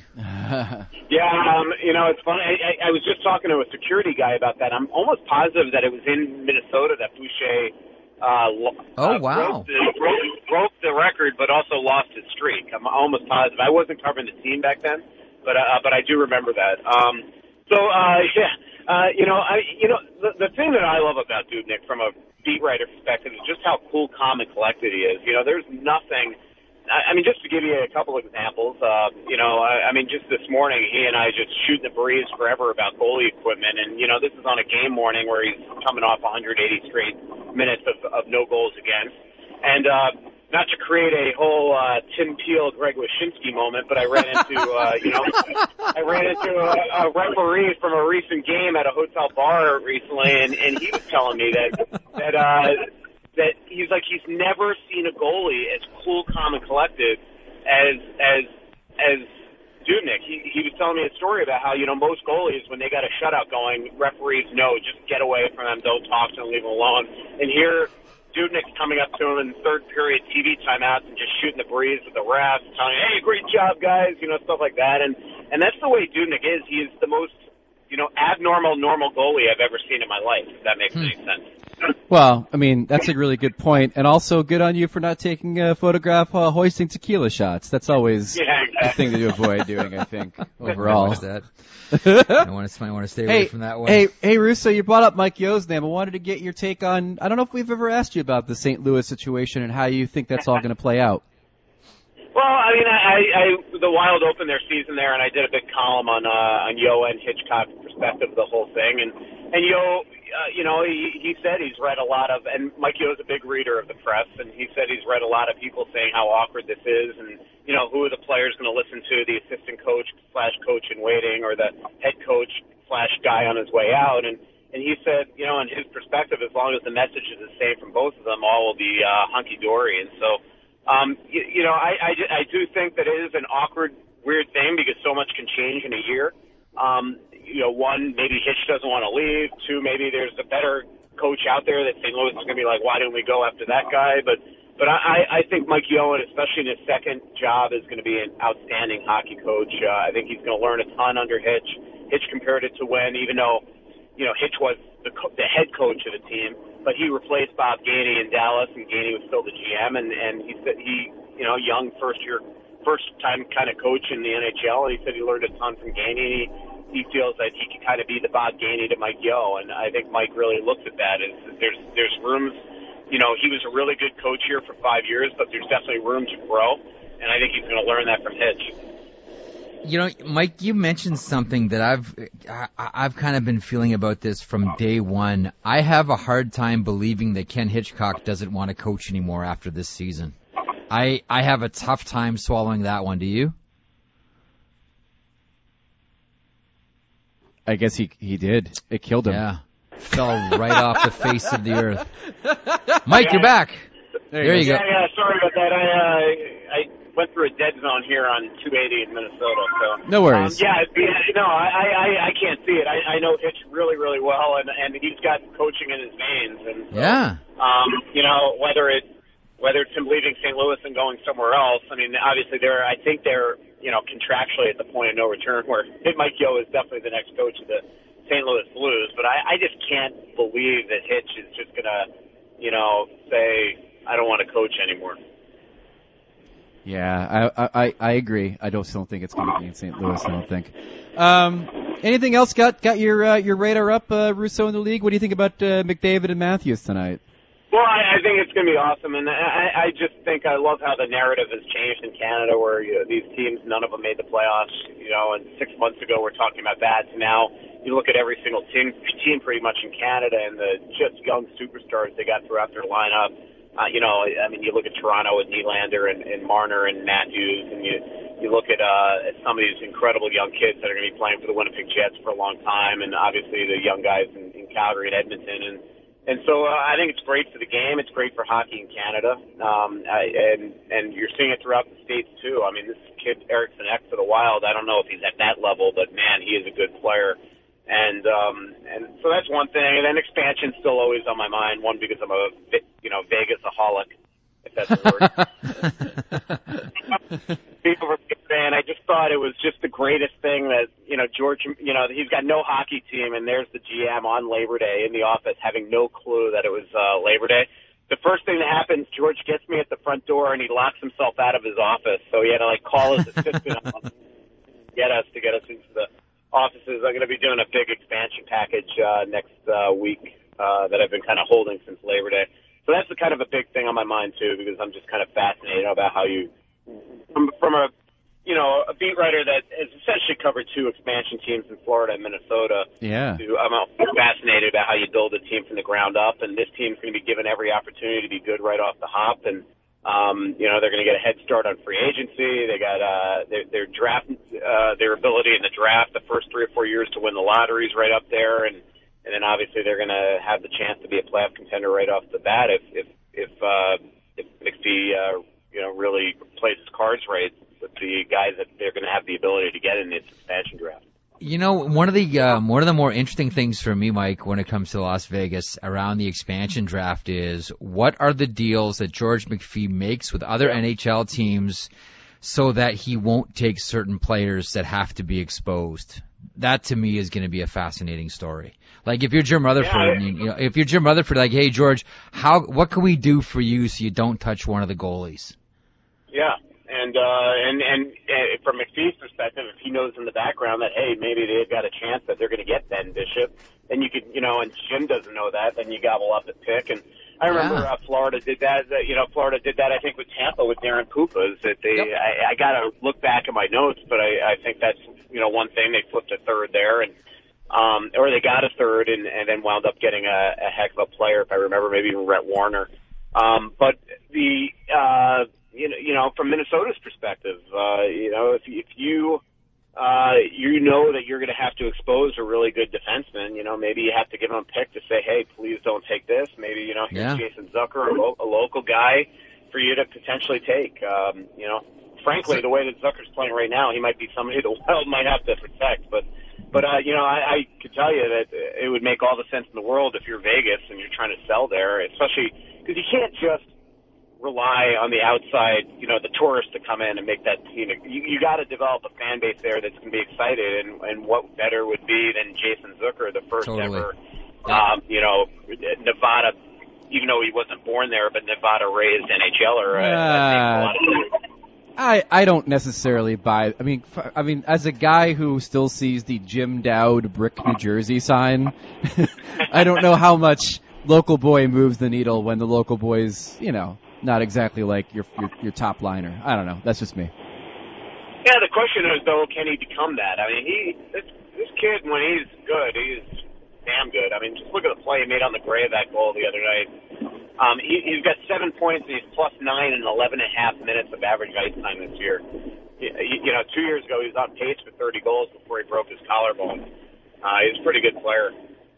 Yeah, um, you know, it's funny. I, I, I was just talking to a security guy about that. I'm almost positive that it was in Minnesota that Boucher uh, lo- Oh, uh, wow. broke the, broke, broke the record, but also lost his streak. I'm almost positive. I wasn't covering the team back then, but uh, but I do remember that. Um, so uh, yeah, uh, you know, I you know the, the thing that I love about Dubnyk from a beat writer perspective is just how cool, calm, and collected he is. You know, there's nothing. I mean, just to give you a couple of examples, uh, you know, I, I mean, just this morning, he and I just shooting the breeze forever about goalie equipment. And, you know, this is on a game morning where he's coming off one hundred eighty straight minutes of, of no goals against. And uh, not to create a whole uh, Tim Peel, Greg Wyshynski moment, but I ran into, uh, you know, I ran into a, a referee from a recent game at a hotel bar recently, and, and he was telling me that, that, uh, that he's like he's never seen a goalie as cool, calm, and collected as as as Dubnyk. He he was telling me a story about how, you know, most goalies, when they got a shutout going, referees know, just get away from them, don't talk to them, leave them alone. And here, Dubnyk's coming up to him in third period T V timeouts and just shooting the breeze with the refs, telling him, hey, great job, guys, you know, stuff like that. And and that's the way Dubnyk is. He is the most, you know, abnormal, normal goalie I've ever seen in my life, if that makes any sense. Well, I mean, that's a really good point. And also good on you for not taking a photograph uh, hoisting tequila shots. That's always Yeah, exactly. the thing to avoid doing, I think, overall. Watch that. I want to, I want to stay away Hey, from that one. hey, hey, Russo, you brought up Mike Yo's name. I wanted to get your take on, I don't know if we've ever asked you about the Saint Louis situation and how you think that's all going to play out. Well, I mean, I, I the Wild opened their season there, and I did a big column on uh, on Yo and Hitchcock's perspective of the whole thing, and and Yo, uh, you know, he he said he's read a lot of, and Mike Yo is a big reader of the press, and he said he's read a lot of people saying how awkward this is, and you know, who are the players going to listen to, the assistant coach slash coach in waiting, or the head coach slash guy on his way out, and and he said, you know, in his perspective, as long as the message is the same from both of them, all will be uh, hunky dory, and so. Um, you, you know, I, I, I do think that it is an awkward, weird thing because so much can change in a year. Um, you know, one, maybe Hitch doesn't want to leave. Two, maybe there's a better coach out there that Saint Louis is going to be like, why didn't we go after that guy? But but I, I think Mike Yeo, especially in his second job, is going to be an outstanding hockey coach. Uh, I think he's going to learn a ton under Hitch. Hitch compared it to when, even though, you know, Hitch was the, co- the head coach of the team, but he replaced Bob Gainey in Dallas, and Gainey was still the G M, and, and he said he, you know, young first year, first time kind of coach in the N H L, and he said he learned a ton from Gainey. He, he feels that he can kind of be the Bob Gainey to Mike Yeo, and I think Mike really looks at that. Is there's there's rooms, you know, he was a really good coach here for five years, but there's definitely room to grow, and I think he's going to learn that from Hitch. You know, Mike, you mentioned something that I've I, I've kind of been feeling about this from day one. I have a hard time believing that Ken Hitchcock doesn't want to coach anymore after this season. I I have a tough time swallowing that one. Do you? I guess he he did. It killed him. Yeah, fell right off the face of the earth. Mike, yeah. You're back. There, there you you yeah, go. Yeah, sorry about that. I uh, I. went through a dead zone here on two eighty in Minnesota. So no worries. Um, yeah, no, I, I I can't see it. I, I know Hitch really really well, and and he's got coaching in his veins. And so, yeah. Um, you know, whether it whether it's him leaving Saint Louis and going somewhere else. I mean, obviously they're I think they're you know contractually at the point of no return where Mike Yeo is definitely the next coach of the Saint Louis Blues. But I, I just can't believe that Hitch is just gonna you know say I don't want to coach anymore. Yeah, I, I I agree. I don't still think it's going to be in Saint Louis. I don't think. Um, anything else got got your uh, your radar up, uh, Russo, in the league? What do you think about uh, McDavid and Matthews tonight? Well, I, I think it's going to be awesome, and I, I just think I love how the narrative has changed in Canada, where you know, these teams, none of them made the playoffs. You know, and six months ago we're talking about that. So now you look at every single team, team pretty much in Canada, and the just young superstars they got throughout their lineup. Uh, you know, I mean, you look at Toronto with Nylander and, and Marner and Matthews, and you you look at, uh, at some of these incredible young kids that are going to be playing for the Winnipeg Jets for a long time, and obviously the young guys in, in Calgary and Edmonton, and and so uh, I think it's great for the game. It's great for hockey in Canada, um, I, and and you're seeing it throughout the states too. I mean, this kid Eriksson Ek for the Wild. I don't know if he's at that level, but man, he is a good player. And um, and so that's one thing. And then expansion's still always on my mind. One, because I'm a you know Vegas-aholic, if that's a word. People were saying I just thought it was just the greatest thing that you know George. You know he's got no hockey team, and there's the G M on Labor Day in the office having no clue that it was uh, Labor Day. the first thing that happens, George gets me at the front door and he locks himself out of his office. So he had to like call his assistant on get us to get us into the offices. I'm going to be doing a big expansion package uh, next uh, week uh, that I've been kind of holding since Labor Day. So that's the kind of a big thing on my mind too, because I'm just kind of fascinated about how you, from, from a you know, a beat writer that has essentially covered two expansion teams in Florida and Minnesota. Yeah. To, I'm fascinated about how you build a team from the ground up, and this team's going to be given every opportunity to be good right off the hop, and um, you know they're going to get a head start on free agency. They got uh, their, their draft, uh, their ability in the draft, the first three or four years to win the lotteries right up there, and and then obviously they're going to have the chance to be a playoff contender right off the bat if if if uh, if Mixie uh, you know really plays his cards right with the guys that they're going to have the ability to get in this expansion draft. You know, one of the um, one of the more interesting things for me, Mike, when it comes to Las Vegas around the expansion draft is what are the deals that George McPhee makes with other N H L teams so that he won't take certain players that have to be exposed. That to me is going to be a fascinating story. Like if you're Jim Rutherford, yeah, I, and you, you know, if you're Jim Rutherford, like, hey George, how what can we do for you so you don't touch one of the goalies? Yeah. And, uh, and, and, and from McPhee's perspective, if he knows in the background that, hey, maybe they've got a chance that they're going to get Ben Bishop, then you could, you know, and Jim doesn't know that, then you gobble up the pick. And I remember yeah. uh, Florida did that, uh, you know, Florida did that, I think, with Tampa with Darren Pupas. That they, yep. I, I got to look back at my notes, but I, I think that's, you know, one thing. They flipped a third there, and, um, or they got a third and, and then wound up getting a, a heck of a player, if I remember, maybe even Rhett Warner. Um, but the, uh, You know, you know, from Minnesota's perspective, uh, you know, if, if you, uh, you know that you're going to have to expose a really good defenseman, you know, maybe you have to give him a pick to say, hey, please don't take this. Maybe, you know, here's yeah. Jason Zucker, a, lo- a local guy for you to potentially take. Um, you know, frankly, the way that Zucker's playing right now, he might be somebody the Wild might have to protect. But, but, uh, you know, I, I could tell you that it would make all the sense in the world if you're Vegas and you're trying to sell there, especially because you can't just rely on the outside, you know, the tourists to come in and make that team. You, you got to develop a fan base there that's going to be excited, and, and what better would be than Jason Zucker, the first totally. ever, um, you know, Nevada, even though he wasn't born there, but Nevada raised N H L er. Uh, I I don't necessarily buy. I mean, f- I mean, as a guy who still sees the Jim Dowd Brick, New Jersey sign, I don't know how much local boy moves the needle when the local boy's, you know, not exactly like your, your your top liner. I don't know. That's just me. Yeah, the question is though, can he become that? I mean, he this, this kid when he's good, he's damn good. I mean, just look at the play he made on the Grayovac goal the other night. Um, he, he's got seven points. And he's plus nine in eleven and a half minutes of average ice time this year. You, you know, two years ago he was on pace for thirty goals before he broke his collarbone. Uh, he's a pretty good player.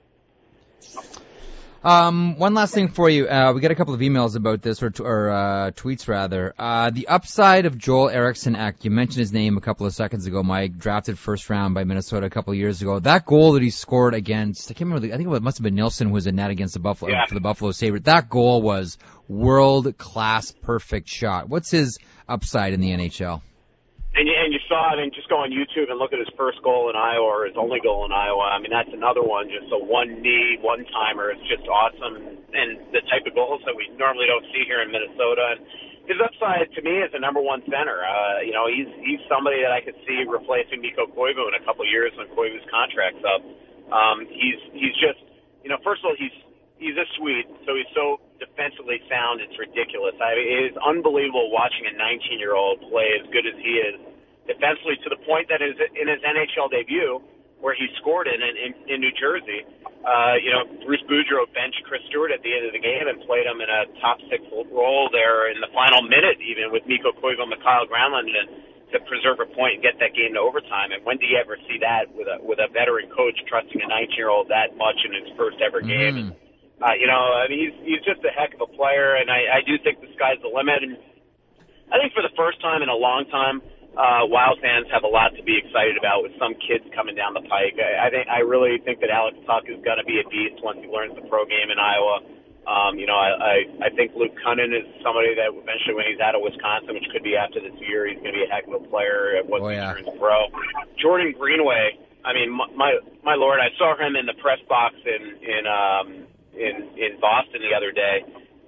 Um, one last thing for you. Uh, we got a couple of emails about this, or, or uh, tweets rather. Uh, the upside of Joel Eriksson Ek. You mentioned his name a couple of seconds ago, Mike. Drafted first round by Minnesota a couple of years ago. That goal that he scored against, I can't remember. The, I think it must have been Nilsson who was in net against the Buffalo yeah. for the Buffalo Sabres. That goal was world class, perfect shot. What's his upside in the N H L? And you, and you saw it, and just go on YouTube and look at his first goal in Iowa, or his only goal in Iowa. I mean, that's another one, just a one-knee, one-timer. It's just awesome, and, and the type of goals that we normally don't see here in Minnesota. And his upside, to me, is a number one center. Uh, you know, he's he's somebody that I could see replacing Mikko Koivu in a couple of years when Koivu's contract's up. Um, he's he's just, you know, first of all, he's he's a Swede, so he's so defensively sound, it's ridiculous. I mean, it is unbelievable watching a nineteen-year-old play as good as he is defensively, to the point that is in his N H L debut, where he scored in in, in New Jersey, uh, you know, Bruce Boudreau benched Chris Stewart at the end of the game and played him in a top six role there in the final minute, even with Mikko Koivu and Kyle Granlund to, to preserve a point and get that game to overtime. And when do you ever see that with a with a veteran coach trusting a nineteen-year-old that much in his first ever game? Mm. Uh, you know, I mean, he's he's just a heck of a player, and I, I do think the sky's the limit. And I think for the first time in a long time, uh, Wild fans have a lot to be excited about with some kids coming down the pike. I, I think I really think that Alex Tuch is going to be a beast once he learns the pro game in Iowa. Um, you know, I, I I think Luke Cunnin is somebody that eventually, when he's out of Wisconsin, which could be after this year, he's going to be a heck of a player once oh, he yeah. turns pro. Jordan Greenway, I mean, my my lord, I saw him in the press box in in um. in in Boston the other day.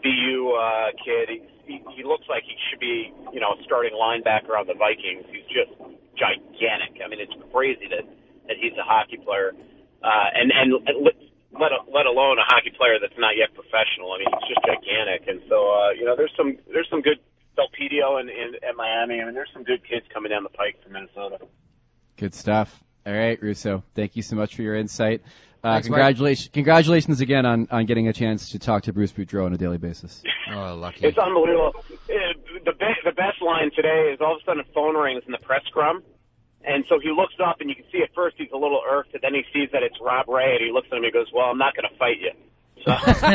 B U uh, kid. He, he looks like he should be, you know, starting linebacker on the Vikings. He's just gigantic. I mean, it's crazy that, that he's a hockey player, uh, and and let let alone a hockey player that's not yet professional. I mean, he's just gigantic. And so, uh, you know, there's some there's some good Belpedio in, in at Miami. I mean, there's some good kids coming down the pike from Minnesota. Good stuff. All right, Russo. Thank you so much for your insight. Uh, Thanks, congratulations, congratulations again on, on getting a chance to talk to Bruce Boudreau on a daily basis. Oh, lucky. It's unbelievable. It, the be- the best line today is all of a sudden a phone rings in the press scrum, and so he looks up and you can see at first he's a little irked, and then he sees that it's Rob Ray, and he looks at him and he goes, "Well, I'm not going to fight you." So,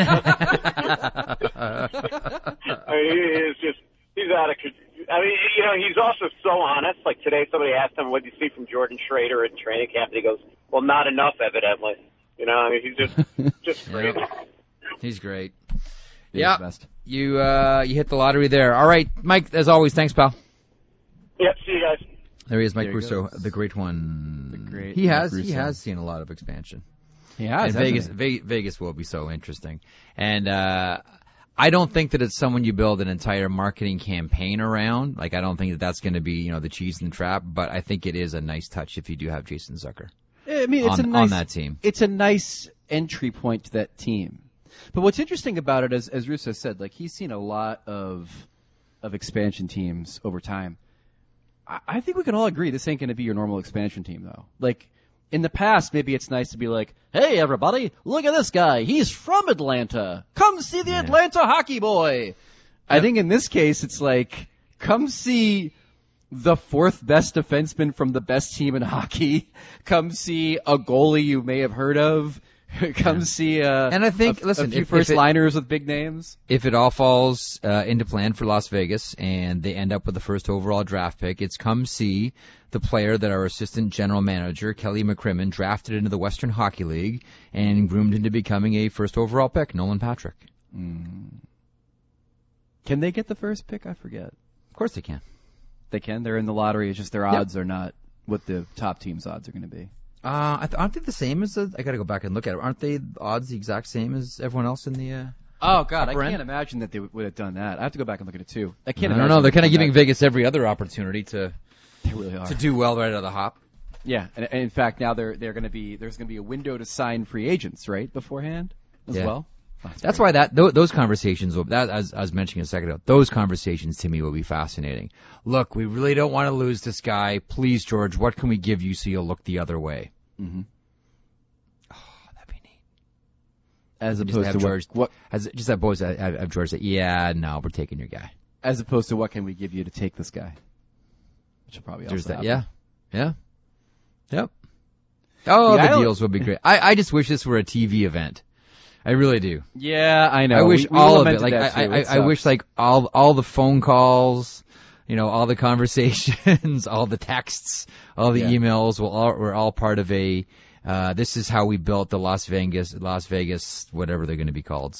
I mean, he's just he's out of. I mean, you know, he's also so honest. Like today, somebody asked him, "What did you see from Jordan Schrader in training camp?" And he goes, "Well, not enough, evidently." You know, I mean, he's just just crazy. He's great. He's Yeah, the best. you uh, you hit the lottery there. All right, Mike. As always, thanks, pal. Yep. See you guys. There he is, Mike There he Russo, goes. the great one. The great He Mike has he Russo. has seen a lot of expansion. He has. And hasn't Vegas, he? Ve- Vegas will be so interesting. And uh, I don't think that it's someone you build an entire marketing campaign around. Like, I don't think that that's going to be, you know, the cheese in the trap. But I think it is a nice touch if you do have Jason Zucker I mean, it's on, a nice, on that team. It's a nice entry point to that team. But what's interesting about it, as, as Russo said, like he's seen a lot of of expansion teams over time. I, I think we can all agree this ain't going to be your normal expansion team, though. Like, in the past, maybe it's nice to be like, hey, everybody, look at this guy. He's from Atlanta. Come see the Yeah. Atlanta hockey boy. I think in this case, it's like, come see the fourth best defenseman from the best team in hockey. Come see a goalie you may have heard of. Come Yeah. see uh, And I think, a, listen, a few if- if first it- liners with big names. If it all falls uh, into plan for Las Vegas and they end up with the first overall draft pick, it's come see the player that our assistant general manager, Kelly McCrimmon, drafted into the Western Hockey League and groomed into becoming a first overall pick, Nolan Patrick. Can they get the first pick? I forget. Of course they can. They can. They're in the lottery. It's just their Yep. odds are not what the top team's odds are going to be. Uh, I th- aren't they the same as the, I gotta go back and look at it. Aren't they odds the exact same as everyone else in the, uh, Oh God, I Upper can't end? imagine that they would would have done that. I have to go back and look at it too. I I can't. don't imagine know. They're kind of they've giving done Vegas every other opportunity to, that. They really are. to do well right out of the hop. Yeah, and, and in fact, now they're they're going to be there's going to be a window to sign free agents, right, beforehand as Yeah. well. Oh, That's great. why that th- those conversations, will, that as I was mentioning a second ago, those conversations to me will be fascinating. Look, we really don't want to lose this guy. Please, George, what can we give you so you'll look the other way? Mhm. Oh, that'd be neat. As Just opposed have to George, what, what as, just that boys have, have George say, yeah, no, we're taking your guy. as opposed to what can we give you to take this guy, which will probably There's also that, happen. yeah, yeah, yep. Oh, Yeah, I the don't- deals would be great. I, I just wish this were a T V event. I really do. Yeah, I know. I wish we, we all of it. lamented Like that I, too. I, It I wish sucks. like all all the phone calls, you know, all the conversations, all the texts, all the Yeah. emails were all were all part of a. Uh, this is how we built the Las Vegas, Las Vegas, whatever they're going to be called.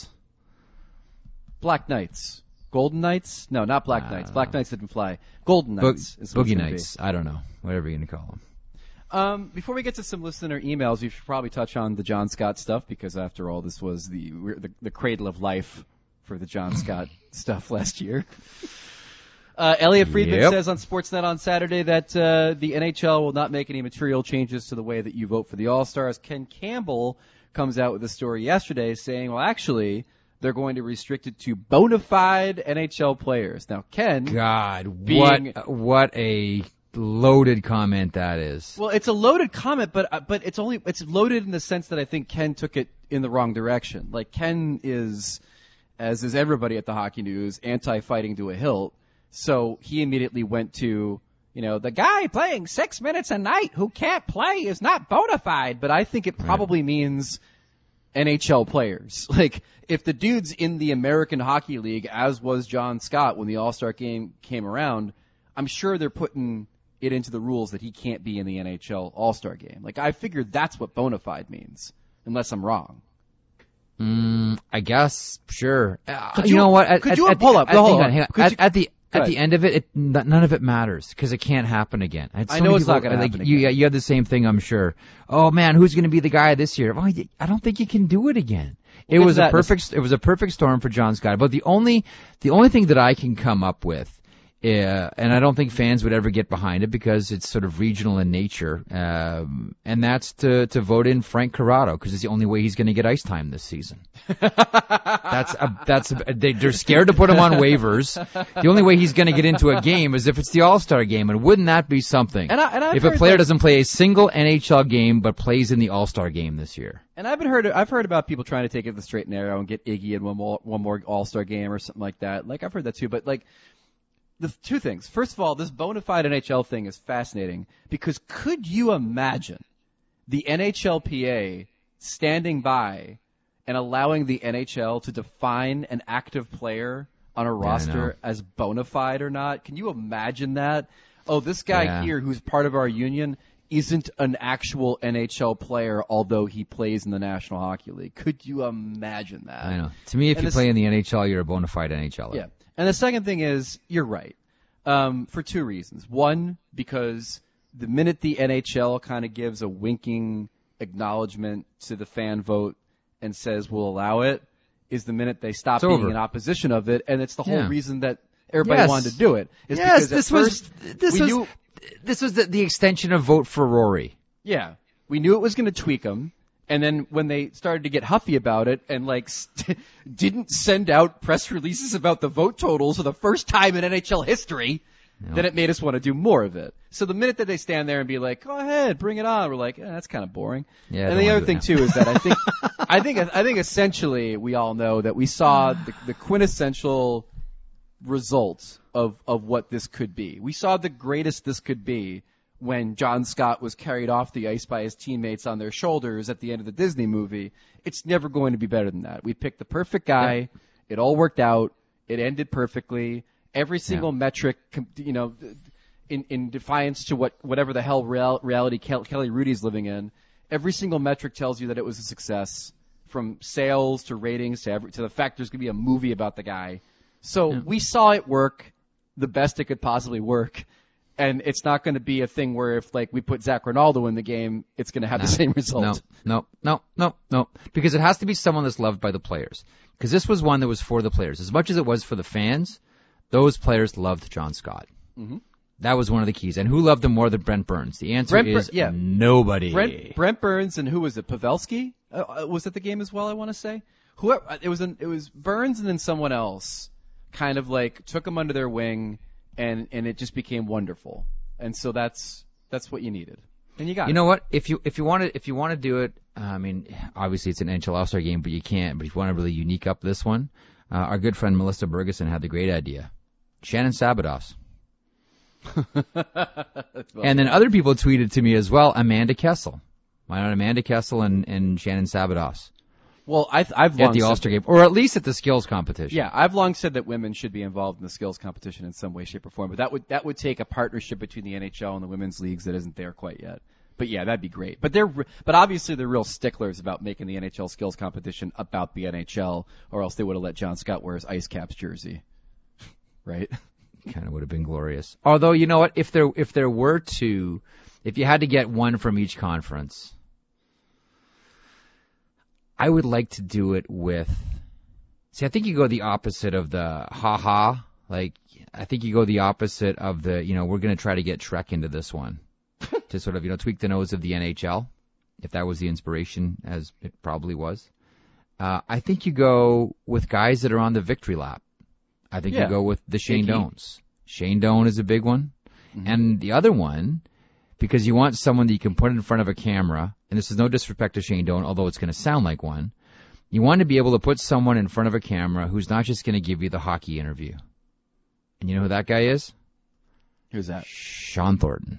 Black Knights, Golden Knights. No, not Black Uh, Knights. Black Knights didn't fly. Golden Bo- Knights. is what it's Boogie gonna be. Nights. I don't know, whatever you're going to call them. Um, before we get to some listener emails, we should probably touch on the John Scott stuff because, after all, this was the we're the, the cradle of life for the John Scott stuff last year. Uh, Elliot Friedman Yep. says on Sportsnet on Saturday that uh, the N H L will not make any material changes to the way that you vote for the All-Stars. Ken Campbell comes out with a story yesterday saying, well, actually, they're going to restrict it to bona fide N H L players. Now, Ken... God, Being- what what a loaded comment that is. Well, it's a loaded comment, but uh, but it's only it's loaded in the sense that I think Ken took it in the wrong direction. Like Ken is, as is everybody at the Hockey News, anti-fighting to a hilt. So he immediately went to, you know, the guy playing six minutes a night who can't play is not bona fide. But I think it probably means N H L players. Like if the dude's in the American Hockey League, as was John Scott when the All-Star game came around, I'm sure they're putting it into the rules that he can't be in the N H L All-Star game. Like, I figured that's what bona fide means, unless I'm wrong. Mm, I guess, sure. Uh, Could you, you- know what? At, could at, you at, pull the, up- At, no, hold hang on. on, hang on. Could At, you- at the Go at the ahead. end of it, it n- none of it matters because it can't happen again. I, I know it's not gonna like, happen you, again. You have the same thing, I'm sure. Oh man, who's going to be the guy this year? Well, I don't think you can do it again. It We'll was get a to that in a perfect. It was a perfect storm for John Scott. But the only, the only thing that I can come up with, uh, and I don't think fans would ever get behind it because it's sort of regional in nature, um, and that's to to vote in Frank Corrado because it's the only way he's going to get ice time this season. that's a, that's a, they, they're scared to put him on waivers. The only way he's going to get into a game is if it's the All-Star game, and wouldn't that be something? And I, and I've if a heard player that- doesn't play a single N H L game but plays in the All-Star game this year. And I've been heard. I've heard about people trying to take it the straight and narrow and get Iggy in one more one more All Star game or something like that. Like I've heard that too. But like the two things. First of all, this bona fide N H L thing is fascinating because could you imagine the N H L P A standing by and allowing the N H L to define an active player on a Yeah, I know. roster as bona fide or not? Can you imagine that? Oh, this guy Yeah. here who's part of our union isn't an actual N H L player, although he plays in the National Hockey League. Could you imagine that? I know. To me, if And you this- play in the N H L, you're a bona fide N H L er. Yeah. And the second thing is, you're right. Um, for two reasons. One, because the minute the N H L kind of gives a winking acknowledgement to the fan vote and says we'll allow it, is the minute they stop It's being over. in opposition of it, and it's the whole Yeah. reason that everybody Yes. wanted to do it. Is Yes, because at this first was this we was knew, this was the, the extension of vote for Rory. yeah, we knew it was going to tweak them. And then when they started to get huffy about it and like st- didn't send out press releases about the vote totals for the first time in N H L history, then it made us want to do more of it. So the minute that they stand there and be like, "Go ahead, bring it on," we're like, eh, "That's kind of boring." Yeah, I and don't the wanna other do thing it now. too is that I think, I think, I think essentially we all know that we saw the, the quintessential result of of what this could be. We saw the greatest this could be when John Scott was carried off the ice by his teammates on their shoulders at the end of the Disney movie. It's never going to be better than that. We picked the perfect guy. It all worked out. It ended perfectly. Every single Yeah. metric, com- you know, in, in defiance to what whatever the hell real, reality Kel- Kelly Rudy's living in, every single metric tells you that it was a success, from sales to ratings to every, to the fact there's going to be a movie about the guy. So we saw it work the best it could possibly work. And it's not going to be a thing where if like we put Zach Ronaldo in the game, it's going to have the same result. No, no, no, no, no. Because it has to be someone that's loved by the players. Because this was one that was for the players. As much as it was for the fans, those players loved John Scott. Mm-hmm. That was one of the keys. And who loved him more than Brent Burns? The answer Brent Bur- is yeah. nobody. Brent, Brent Burns and who was it? Pavelski uh, was at the game as well. I want to say whoever it was. An, it was Burns and then someone else kind of like took him under their wing, and and it just became wonderful. And so that's that's what you needed, and you got You it. know what? If you if you want to if you want to do it, uh, I mean, obviously it's an N H L All-Star game, but you can't. But if you want to really unique up this one, uh, our good friend Melissa Bergeson had the great idea. Shannon Sabados. And then other people tweeted to me as well, Amanda Kessel. Why not Amanda Kessel and, and Shannon Sabados Well, I, I've long at the said- All-Star game, or at least at the skills competition? Yeah, I've long said that women should be involved in the skills competition in some way, shape, or form. But that would that would take a partnership between the N H L and the women's leagues that isn't there quite yet. But yeah, that'd be great. But they're but obviously they're real sticklers about making the N H L skills competition about the N H L, or else they would have let John Scott wear his Ice Caps jersey, right? Kind of would have been glorious. Although, you know what? If there if there were two, if you had to get one from each conference, I would like to do it with. See, I think you go the opposite of the ha ha. Like, I think you go the opposite of the, you know, we're going to try to get Trek into this one to sort of, you know, tweak the nose of the N H L, if that was the inspiration, as it probably was. Uh, I think you go with guys that are on the victory lap. I think Yeah. you go with the Shane Big Heat. Doans. Shane Doan is a big one. And the other one, because you want someone that you can put in front of a camera, and this is no disrespect to Shane Doan, although it's going to sound like one, you want to be able to put someone in front of a camera who's not just going to give you the hockey interview. And you know who that guy is? Who's that? Sean Thornton.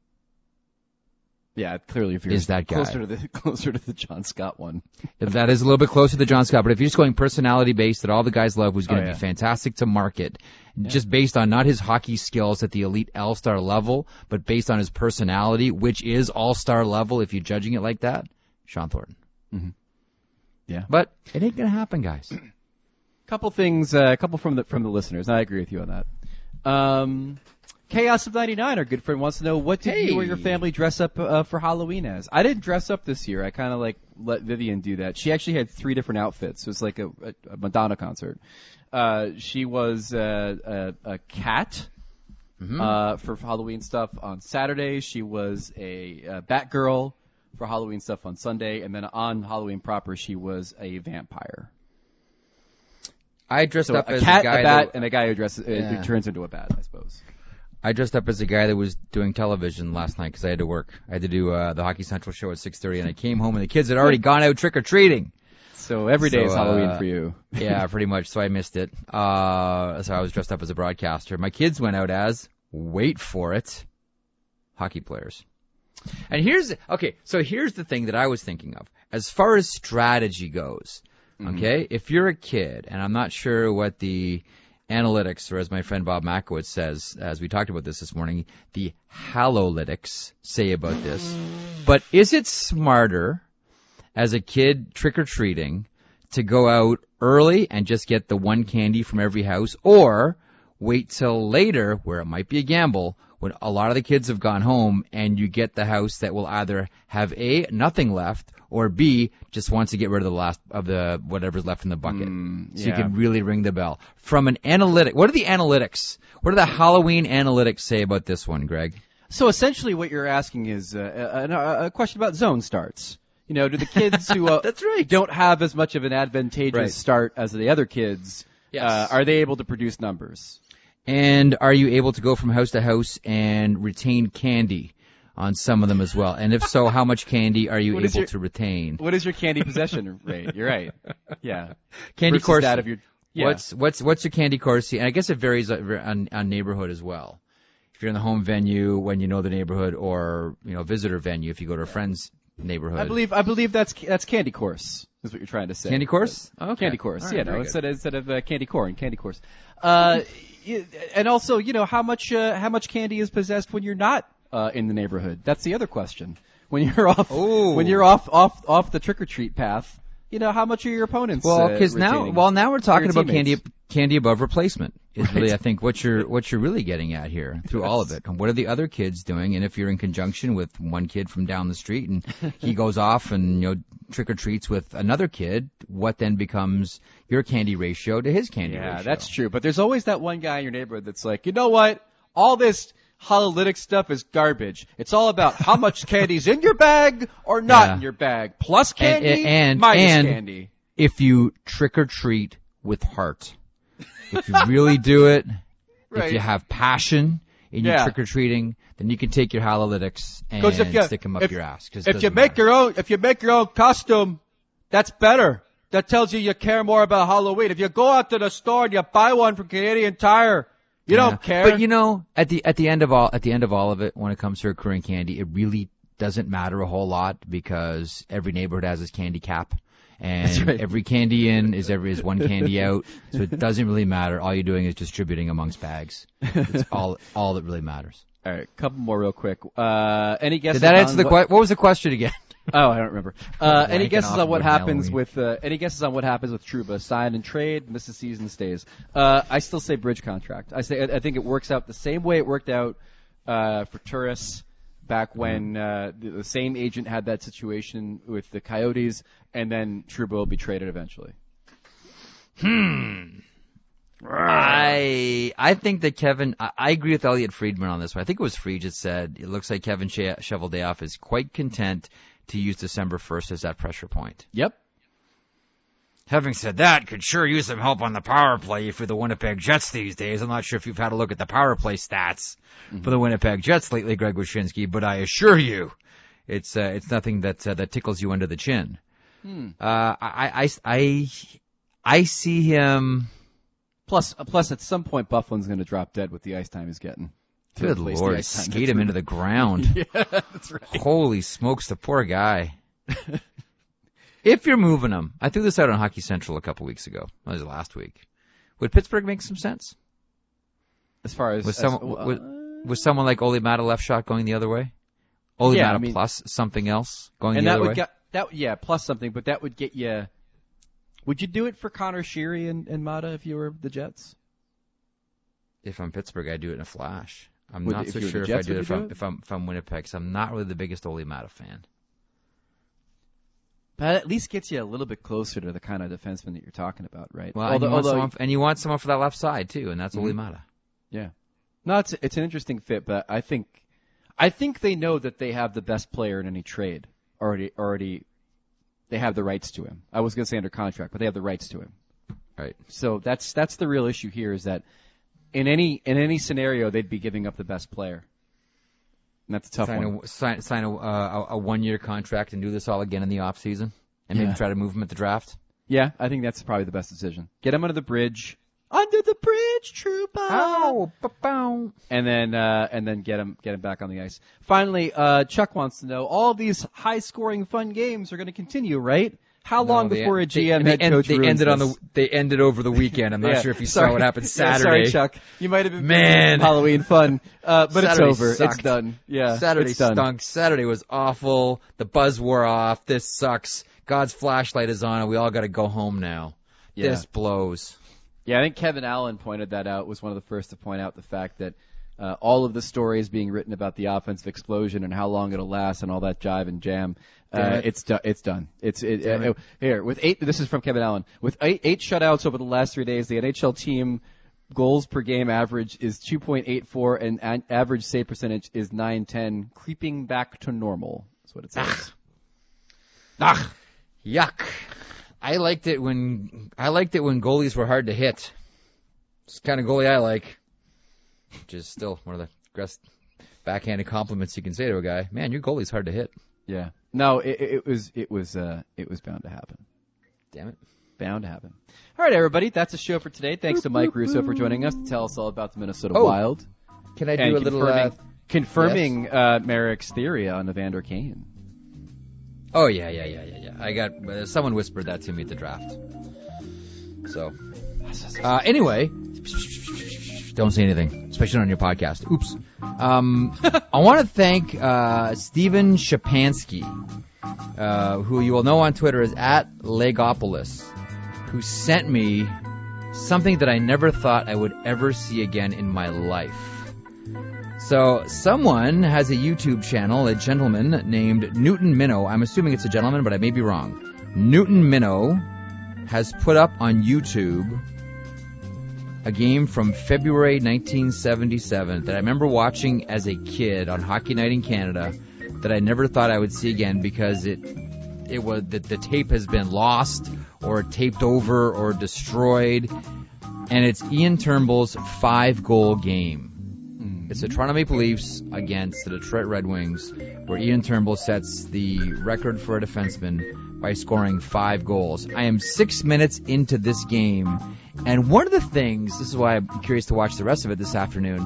Yeah, clearly if you're Is that guy. closer to the closer to the John Scott one. That is a little bit closer to John Scott, but if you're just going personality based that all the guys love, who's going Oh, to yeah. be fantastic to market, just based on not his hockey skills at the elite All-Star level, but based on his personality, which is All-Star level if you're judging it like that, Sean Thornton. Mm-hmm. Yeah. But it ain't going to happen, guys. Couple things, uh, a couple from the from the listeners. I agree with you on that. Um, Chaos of ninety-nine, our good friend, wants to know, what did Hey. you or your family dress up uh, for Halloween as? I didn't dress up this year. I kind of like let Vivian do that. She actually had three different outfits. It was like a, a, a Madonna concert. Uh, she was uh, a, a cat mm-hmm. uh, for Halloween stuff on Saturday. She was a, a Batgirl for Halloween stuff on Sunday, and then on Halloween proper, she was a vampire. I dressed so up a as cat, a guy a bat, that, and a guy who dresses yeah. who turns into a bat, I suppose. I dressed up as a guy that was doing television last night because I had to work. I had to do uh, the Hockey Central show at six thirty, and I came home and the kids had already gone out trick or treating. So every day so, is Halloween uh, for you. Yeah, pretty much. So I missed it. Uh, so I was dressed up as a broadcaster. My kids went out as, wait for it, hockey players. And here's, okay, so here's the thing that I was thinking of. As far as strategy goes, okay, mm-hmm. if you're a kid, and I'm not sure what the analytics, or as my friend Bob Makowitz says, as we talked about this this morning, the halolytics say about this. But is it smarter as a kid trick-or-treating to go out early and just get the one candy from every house, or wait till later, where it might be a gamble, when a lot of the kids have gone home and you get the house that will either have A, nothing left, or B, just wants to get rid of the last of the whatever's left in the bucket. Mm, so yeah. you can really ring the bell. From an analytic, what are the analytics? What do the Halloween analytics say about this one, Greg? So essentially what you're asking is uh, a, a question about zone starts. You know, do the kids who uh, That's right. don't have as much of an advantageous right. start as the other kids, yes. uh, are they able to produce numbers? And are you able to go from house to house and retain candy on some of them as well? And if so, how much candy are you what able your, to retain? What is your candy possession rate? You're right. Yeah. Candy Versus course. That of your, yeah. What's what's what's your candy course? And I guess it varies on, on neighborhood as well. If you're in the home venue when you know the neighborhood, or you know visitor venue if you go to a friend's neighborhood. I believe I believe that's that's candy course is what you're trying to say. Candy course? Uh, okay. Candy course. All right, yeah, no, very instead good. of, instead of uh, candy corn, candy course. Uh, and also, you know, how much uh, how much candy is possessed when you're not uh, in the neighborhood? That's the other question. When you're off Ooh. when you're off off off the trick or treat path, you know, how much are your opponents? Well, because uh, now, well, now we're talking about teammates? candy, candy above replacement. Is Right. really, I think, what you're what you're really getting at here through Yes. all of it. And what are the other kids doing? And if you're in conjunction with one kid from down the street and he goes off and you know trick or treats with another kid, what then becomes your candy ratio to his candy Yeah, ratio? that's true. But there's always that one guy in your neighborhood that's like, you know what? All this hololytic stuff is garbage. It's all about how much candy's in your bag or not Yeah. in your bag. Plus And- candy, and- minus and- candy. If you trick or treat with heart, if you really do it. Right. If you have passion in your Yeah. trick-or-treating, then you can take your halolytics and 'Cause if you- stick them up if- your ass. 'Cause it If you doesn't make matter. your own, if you make your own costume, that's better. That tells you you care more about Halloween. If you go out to the store and you buy one from Canadian Tire, you Yeah. don't care. But you know, at the at the end of all at the end of all of it, when it comes to recurring candy, it really doesn't matter a whole lot because every neighborhood has its candy cap. And That's right. every candy in is every is one candy out, so it doesn't really matter. All you're doing is distributing amongst bags. It's all all that really matters. All right, couple more real quick. Uh, any guesses? Did that answer on the what, question? What was the question again? Oh, I don't remember. Uh, any Ranking guesses off on what about happens Halloween. with uh, any guesses on what happens with Trouba? Sign and trade, miss the season, stays. Uh, I still say bridge contract. I say I think it works out the same way it worked out uh, for Turris back when uh, the, the same agent had that situation with the Coyotes, and then Trouba will be traded eventually. Hmm. I I think that Kevin. I, I agree with Elliot Friedman on this one. I think it was Fried that said it looks like Kevin she- Cheveldayoff is quite content to use December first as that pressure point. Yep. Having said that, could sure use some help on the power play for the Winnipeg Jets these days. I'm not sure if you've had a look at the power play stats mm-hmm. for the Winnipeg Jets lately, Greg Wyshynski, but I assure you, it's uh, it's nothing that uh, that tickles you under the chin. Hmm. Uh, I, I I I see him. Plus, uh, plus at some point Bufflin's going to drop dead with the ice time he's getting. to Good replace the Lord, ice time skate that's him re- into the ground. Yeah, that's right. Holy smokes, the poor guy. If you're moving him, I threw this out on Hockey Central a couple weeks ago. That was last week. Would Pittsburgh make some sense? As far as, Was as someone uh, was, was someone like Ole Mata left shot going the other way? Ole Yeah, Mata I mean- plus something else going and the that other would way? get that yeah plus something, but that would get you. Would you do it for Connor Sheary and, and Mata if you were the Jets? If I'm Pittsburgh, I'd do it in a flash. I'm Would- not if so you were the sure if I Jets, do would it you if do I'm, it? if I'm if I'm Winnipeg. 'Cause I'm not really the biggest Ole Mata fan. But at least gets you a little bit closer to the kind of defenseman that you're talking about, right? Well, although, and, you want although, someone, and you want someone for that left side too, and that's Mhm. Olimata. Yeah. No, it's it's an interesting fit, but I think I think they know that they have the best player in any trade already. Already, they have the rights to him. I was going to say under contract, but they have the rights to him. Right. So that's that's the real issue here is that in any in any scenario they'd be giving up the best player. And that's a tough sign one. a sign, sign a, uh, a one year contract and do this all again in the off season, and maybe Yeah. try to move him at the draft. Yeah, I think that's probably the best decision. Get him under the bridge. Under the bridge, trooper. Oh, ba-bow. And then uh, and then get him get him back on the ice. Finally, uh, Chuck wants to know: all these high-scoring, fun games are going to continue, right? How long No, they- before a G M they, head they, end- coach they ruins ended on this? the they ended over the weekend. I'm not Yeah. sure if you Sorry. saw what happened Yeah, Saturday. sorry, Chuck. You might have been Man. Halloween fun, uh, but Saturday it's over. sucked. It's done. Yeah, Saturday it's done. stunk. Saturday was awful. The buzz wore off. This sucks. God's flashlight is on, and we all got to go home now. Yeah. This blows. Yeah, I think Kevin Allen pointed that out. Was one of the first to point out the fact that uh, all of the stories being written about the offensive explosion and how long it'll last and all that jive and jam. Damn Uh, it. it's done. It's done. It's it, Damn uh, it. here with eight. This is from Kevin Allen. With eight, eight shutouts over the last three days, the N H L team goals per game average is two point eight four, and an average save percentage is nine ten, creeping back to normal. That's what it says. Ugh. Yuck. I liked it when I liked it when goalies were hard to hit. It's the kind of goalie I like. Which is still one of the best backhanded compliments you can say to a guy. Man, your goalie's hard to hit. Yeah. No, it, it was it was uh, it was bound to happen. Damn it. Bound to happen. All right, everybody, that's the show for today. Thanks to Mike Russo for joining us to tell us all about the Minnesota Oh, Wild. Can I do and a little? confirming, Uh, confirming uh, Merrick's theory on Evander Kane. oh yeah, yeah, yeah, yeah, yeah. I got uh, someone whispered that to me at the draft. So, uh, anyway, don't say anything, especially on your podcast. Oops. Um, I want to thank uh, Steven Shapansky, uh, who you will know on Twitter as at Legopolis, who sent me something that I never thought I would ever see again in my life. So someone has a YouTube channel, a gentleman named Newton Minnow. I'm assuming it's a gentleman, but I may be wrong. Newton Minnow has put up on YouTube a game from February nineteen seventy-seven that I remember watching as a kid on Hockey Night in Canada that I never thought I would see again because it it was the, the tape has been lost or taped over or destroyed, and it's Ian Turnbull's five-goal game. It's the Toronto Maple Leafs against the Detroit Red Wings, where Ian Turnbull sets the record for a defenseman by scoring five goals. I am six minutes into this game, and one of the things, this is why I'm curious to watch the rest of it this afternoon,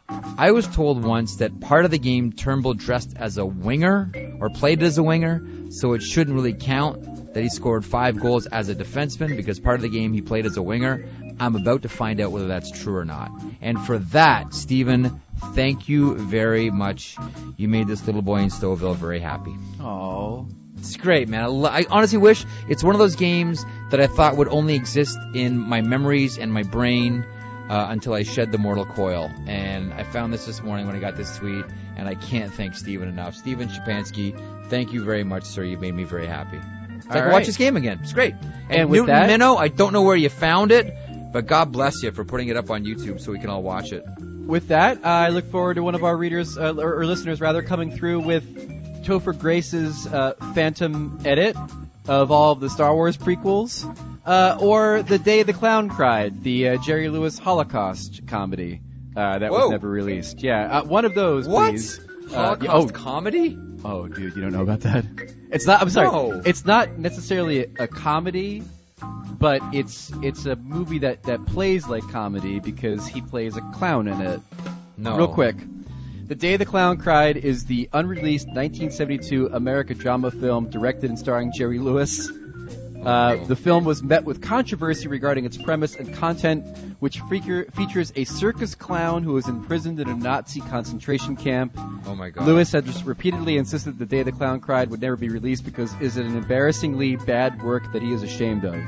I was told once that part of the game Turnbull dressed as a winger, or played as a winger, so it shouldn't really count that he scored five goals as a defenseman, because part of the game he played as a winger. I'm about to find out whether that's true or not. And for that, Stephen, thank you very much. You made this little boy in Stouffville very happy. Oh. It's great, man. I, lo- I honestly wish it's one of those games that I thought would only exist in my memories and my brain uh, until I shed the mortal coil. And I found this this morning when I got this tweet, and I can't thank Stephen enough. Stephen Shapansky, thank you very much, sir. You made me very happy. So I can right. watch this game again. It's great. And, And with Newton that- Minnow, I don't know where you found it, but God bless you for putting it up on YouTube so we can all watch it. With that, uh, I look forward to one of our readers, uh, or, or listeners rather, coming through with Topher Grace's uh, Phantom edit of all of the Star Wars prequels, uh, or The Day the Clown Cried, the uh, Jerry Lewis Holocaust comedy uh, that Whoa. was never released. Yeah, uh, one of those, What? please. Uh, Holocaust oh, comedy? oh, dude, you don't know about that? It's not. I'm sorry. No. It's not necessarily a, a comedy. But it's it's a movie that, that plays like comedy because he plays a clown in it. No. Real quick. The Day the Clown Cried is the unreleased nineteen seventy-two American drama film directed and starring Jerry Lewis. Uh, the film was met with controversy regarding its premise and content, which feature, features a circus clown who is imprisoned in a Nazi concentration camp. Oh my God. Lewis had just repeatedly insisted The Day the Clown Cried would never be released because it is an embarrassingly bad work that he is ashamed of.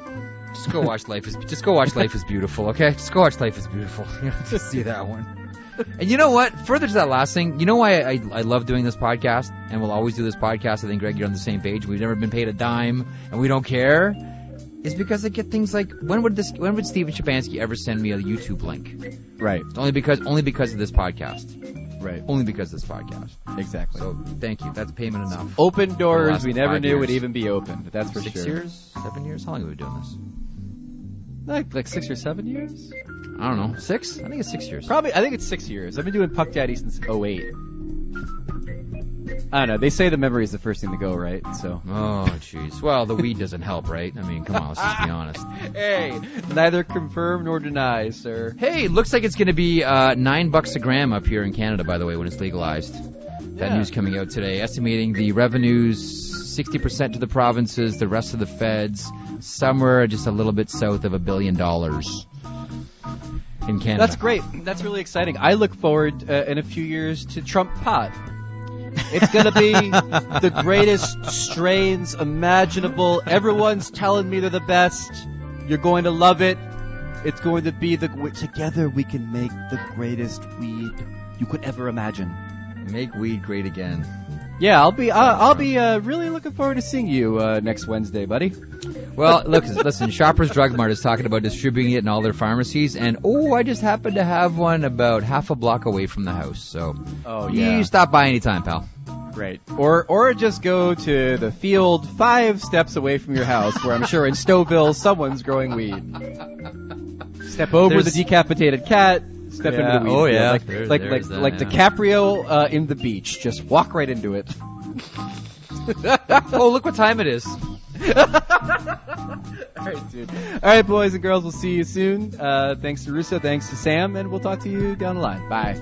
Just go watch Life is Just go watch Life is Beautiful, okay? Just go watch Life is Beautiful. You know, just see that one. And you know what? Further to that last thing, you know why I, I love doing this podcast and we'll always do this podcast? I think, Greg, you're on the same page. We've never been paid a dime and we don't care. Is because I get things like, when would this, when would Steven Shabansky ever send me a YouTube link? Right. Only because, only because of this podcast. Right. Only because of this podcast. Exactly. So thank you. That's payment enough. Open For the doors last we never five knew years. would even be opened. That's for Six sure. years? Seven years? How long have we been doing this? Like like six or seven years? I don't know. Six? I think it's six years. Probably. I think it's six years. I've been doing Puck Daddy since oh eight. I don't know. They say the memory is the first thing to go, right? So. Oh, jeez. Well, the weed doesn't help, right? I mean, come on, let's just be honest. Hey, neither confirm nor deny, sir. Hey, looks like it's going to be uh, nine bucks a gram up here in Canada, by the way, when it's legalized. That Yeah. news coming out today, estimating the revenues sixty percent to the provinces, the rest of the feds, somewhere just a little bit south of a billion dollars in Canada. That's great. That's really exciting. I look forward uh, in a few years to Trump pot. It's going to be the greatest strains imaginable. Everyone's telling me they're the best. You're going to love it. It's going to be the together we can make the greatest weed you could ever imagine. Make weed great again. Yeah, I'll be I'll, I'll be uh, really looking forward to seeing you uh, next Wednesday, buddy. Well, look, listen, Shoppers Drug Mart is talking about distributing it in all their pharmacies, and oh, I just happen to have one about half a block away from the house, so Oh yeah, you stop by anytime, pal. great. Or or just go to the field five steps away from your house, where I'm sure in Stouffville someone's growing weed. Step over There's- the decapitated cat. Step Yeah, into the weed oh, field. yeah, like there- like there's like, that, like yeah. DiCaprio uh, in the beach. Just walk right into it. Oh, look what time it is. All right, dude. All right, boys and girls. We'll see you soon. Uh, thanks to Russo. Thanks to Sam, and we'll talk to you down the line. Bye.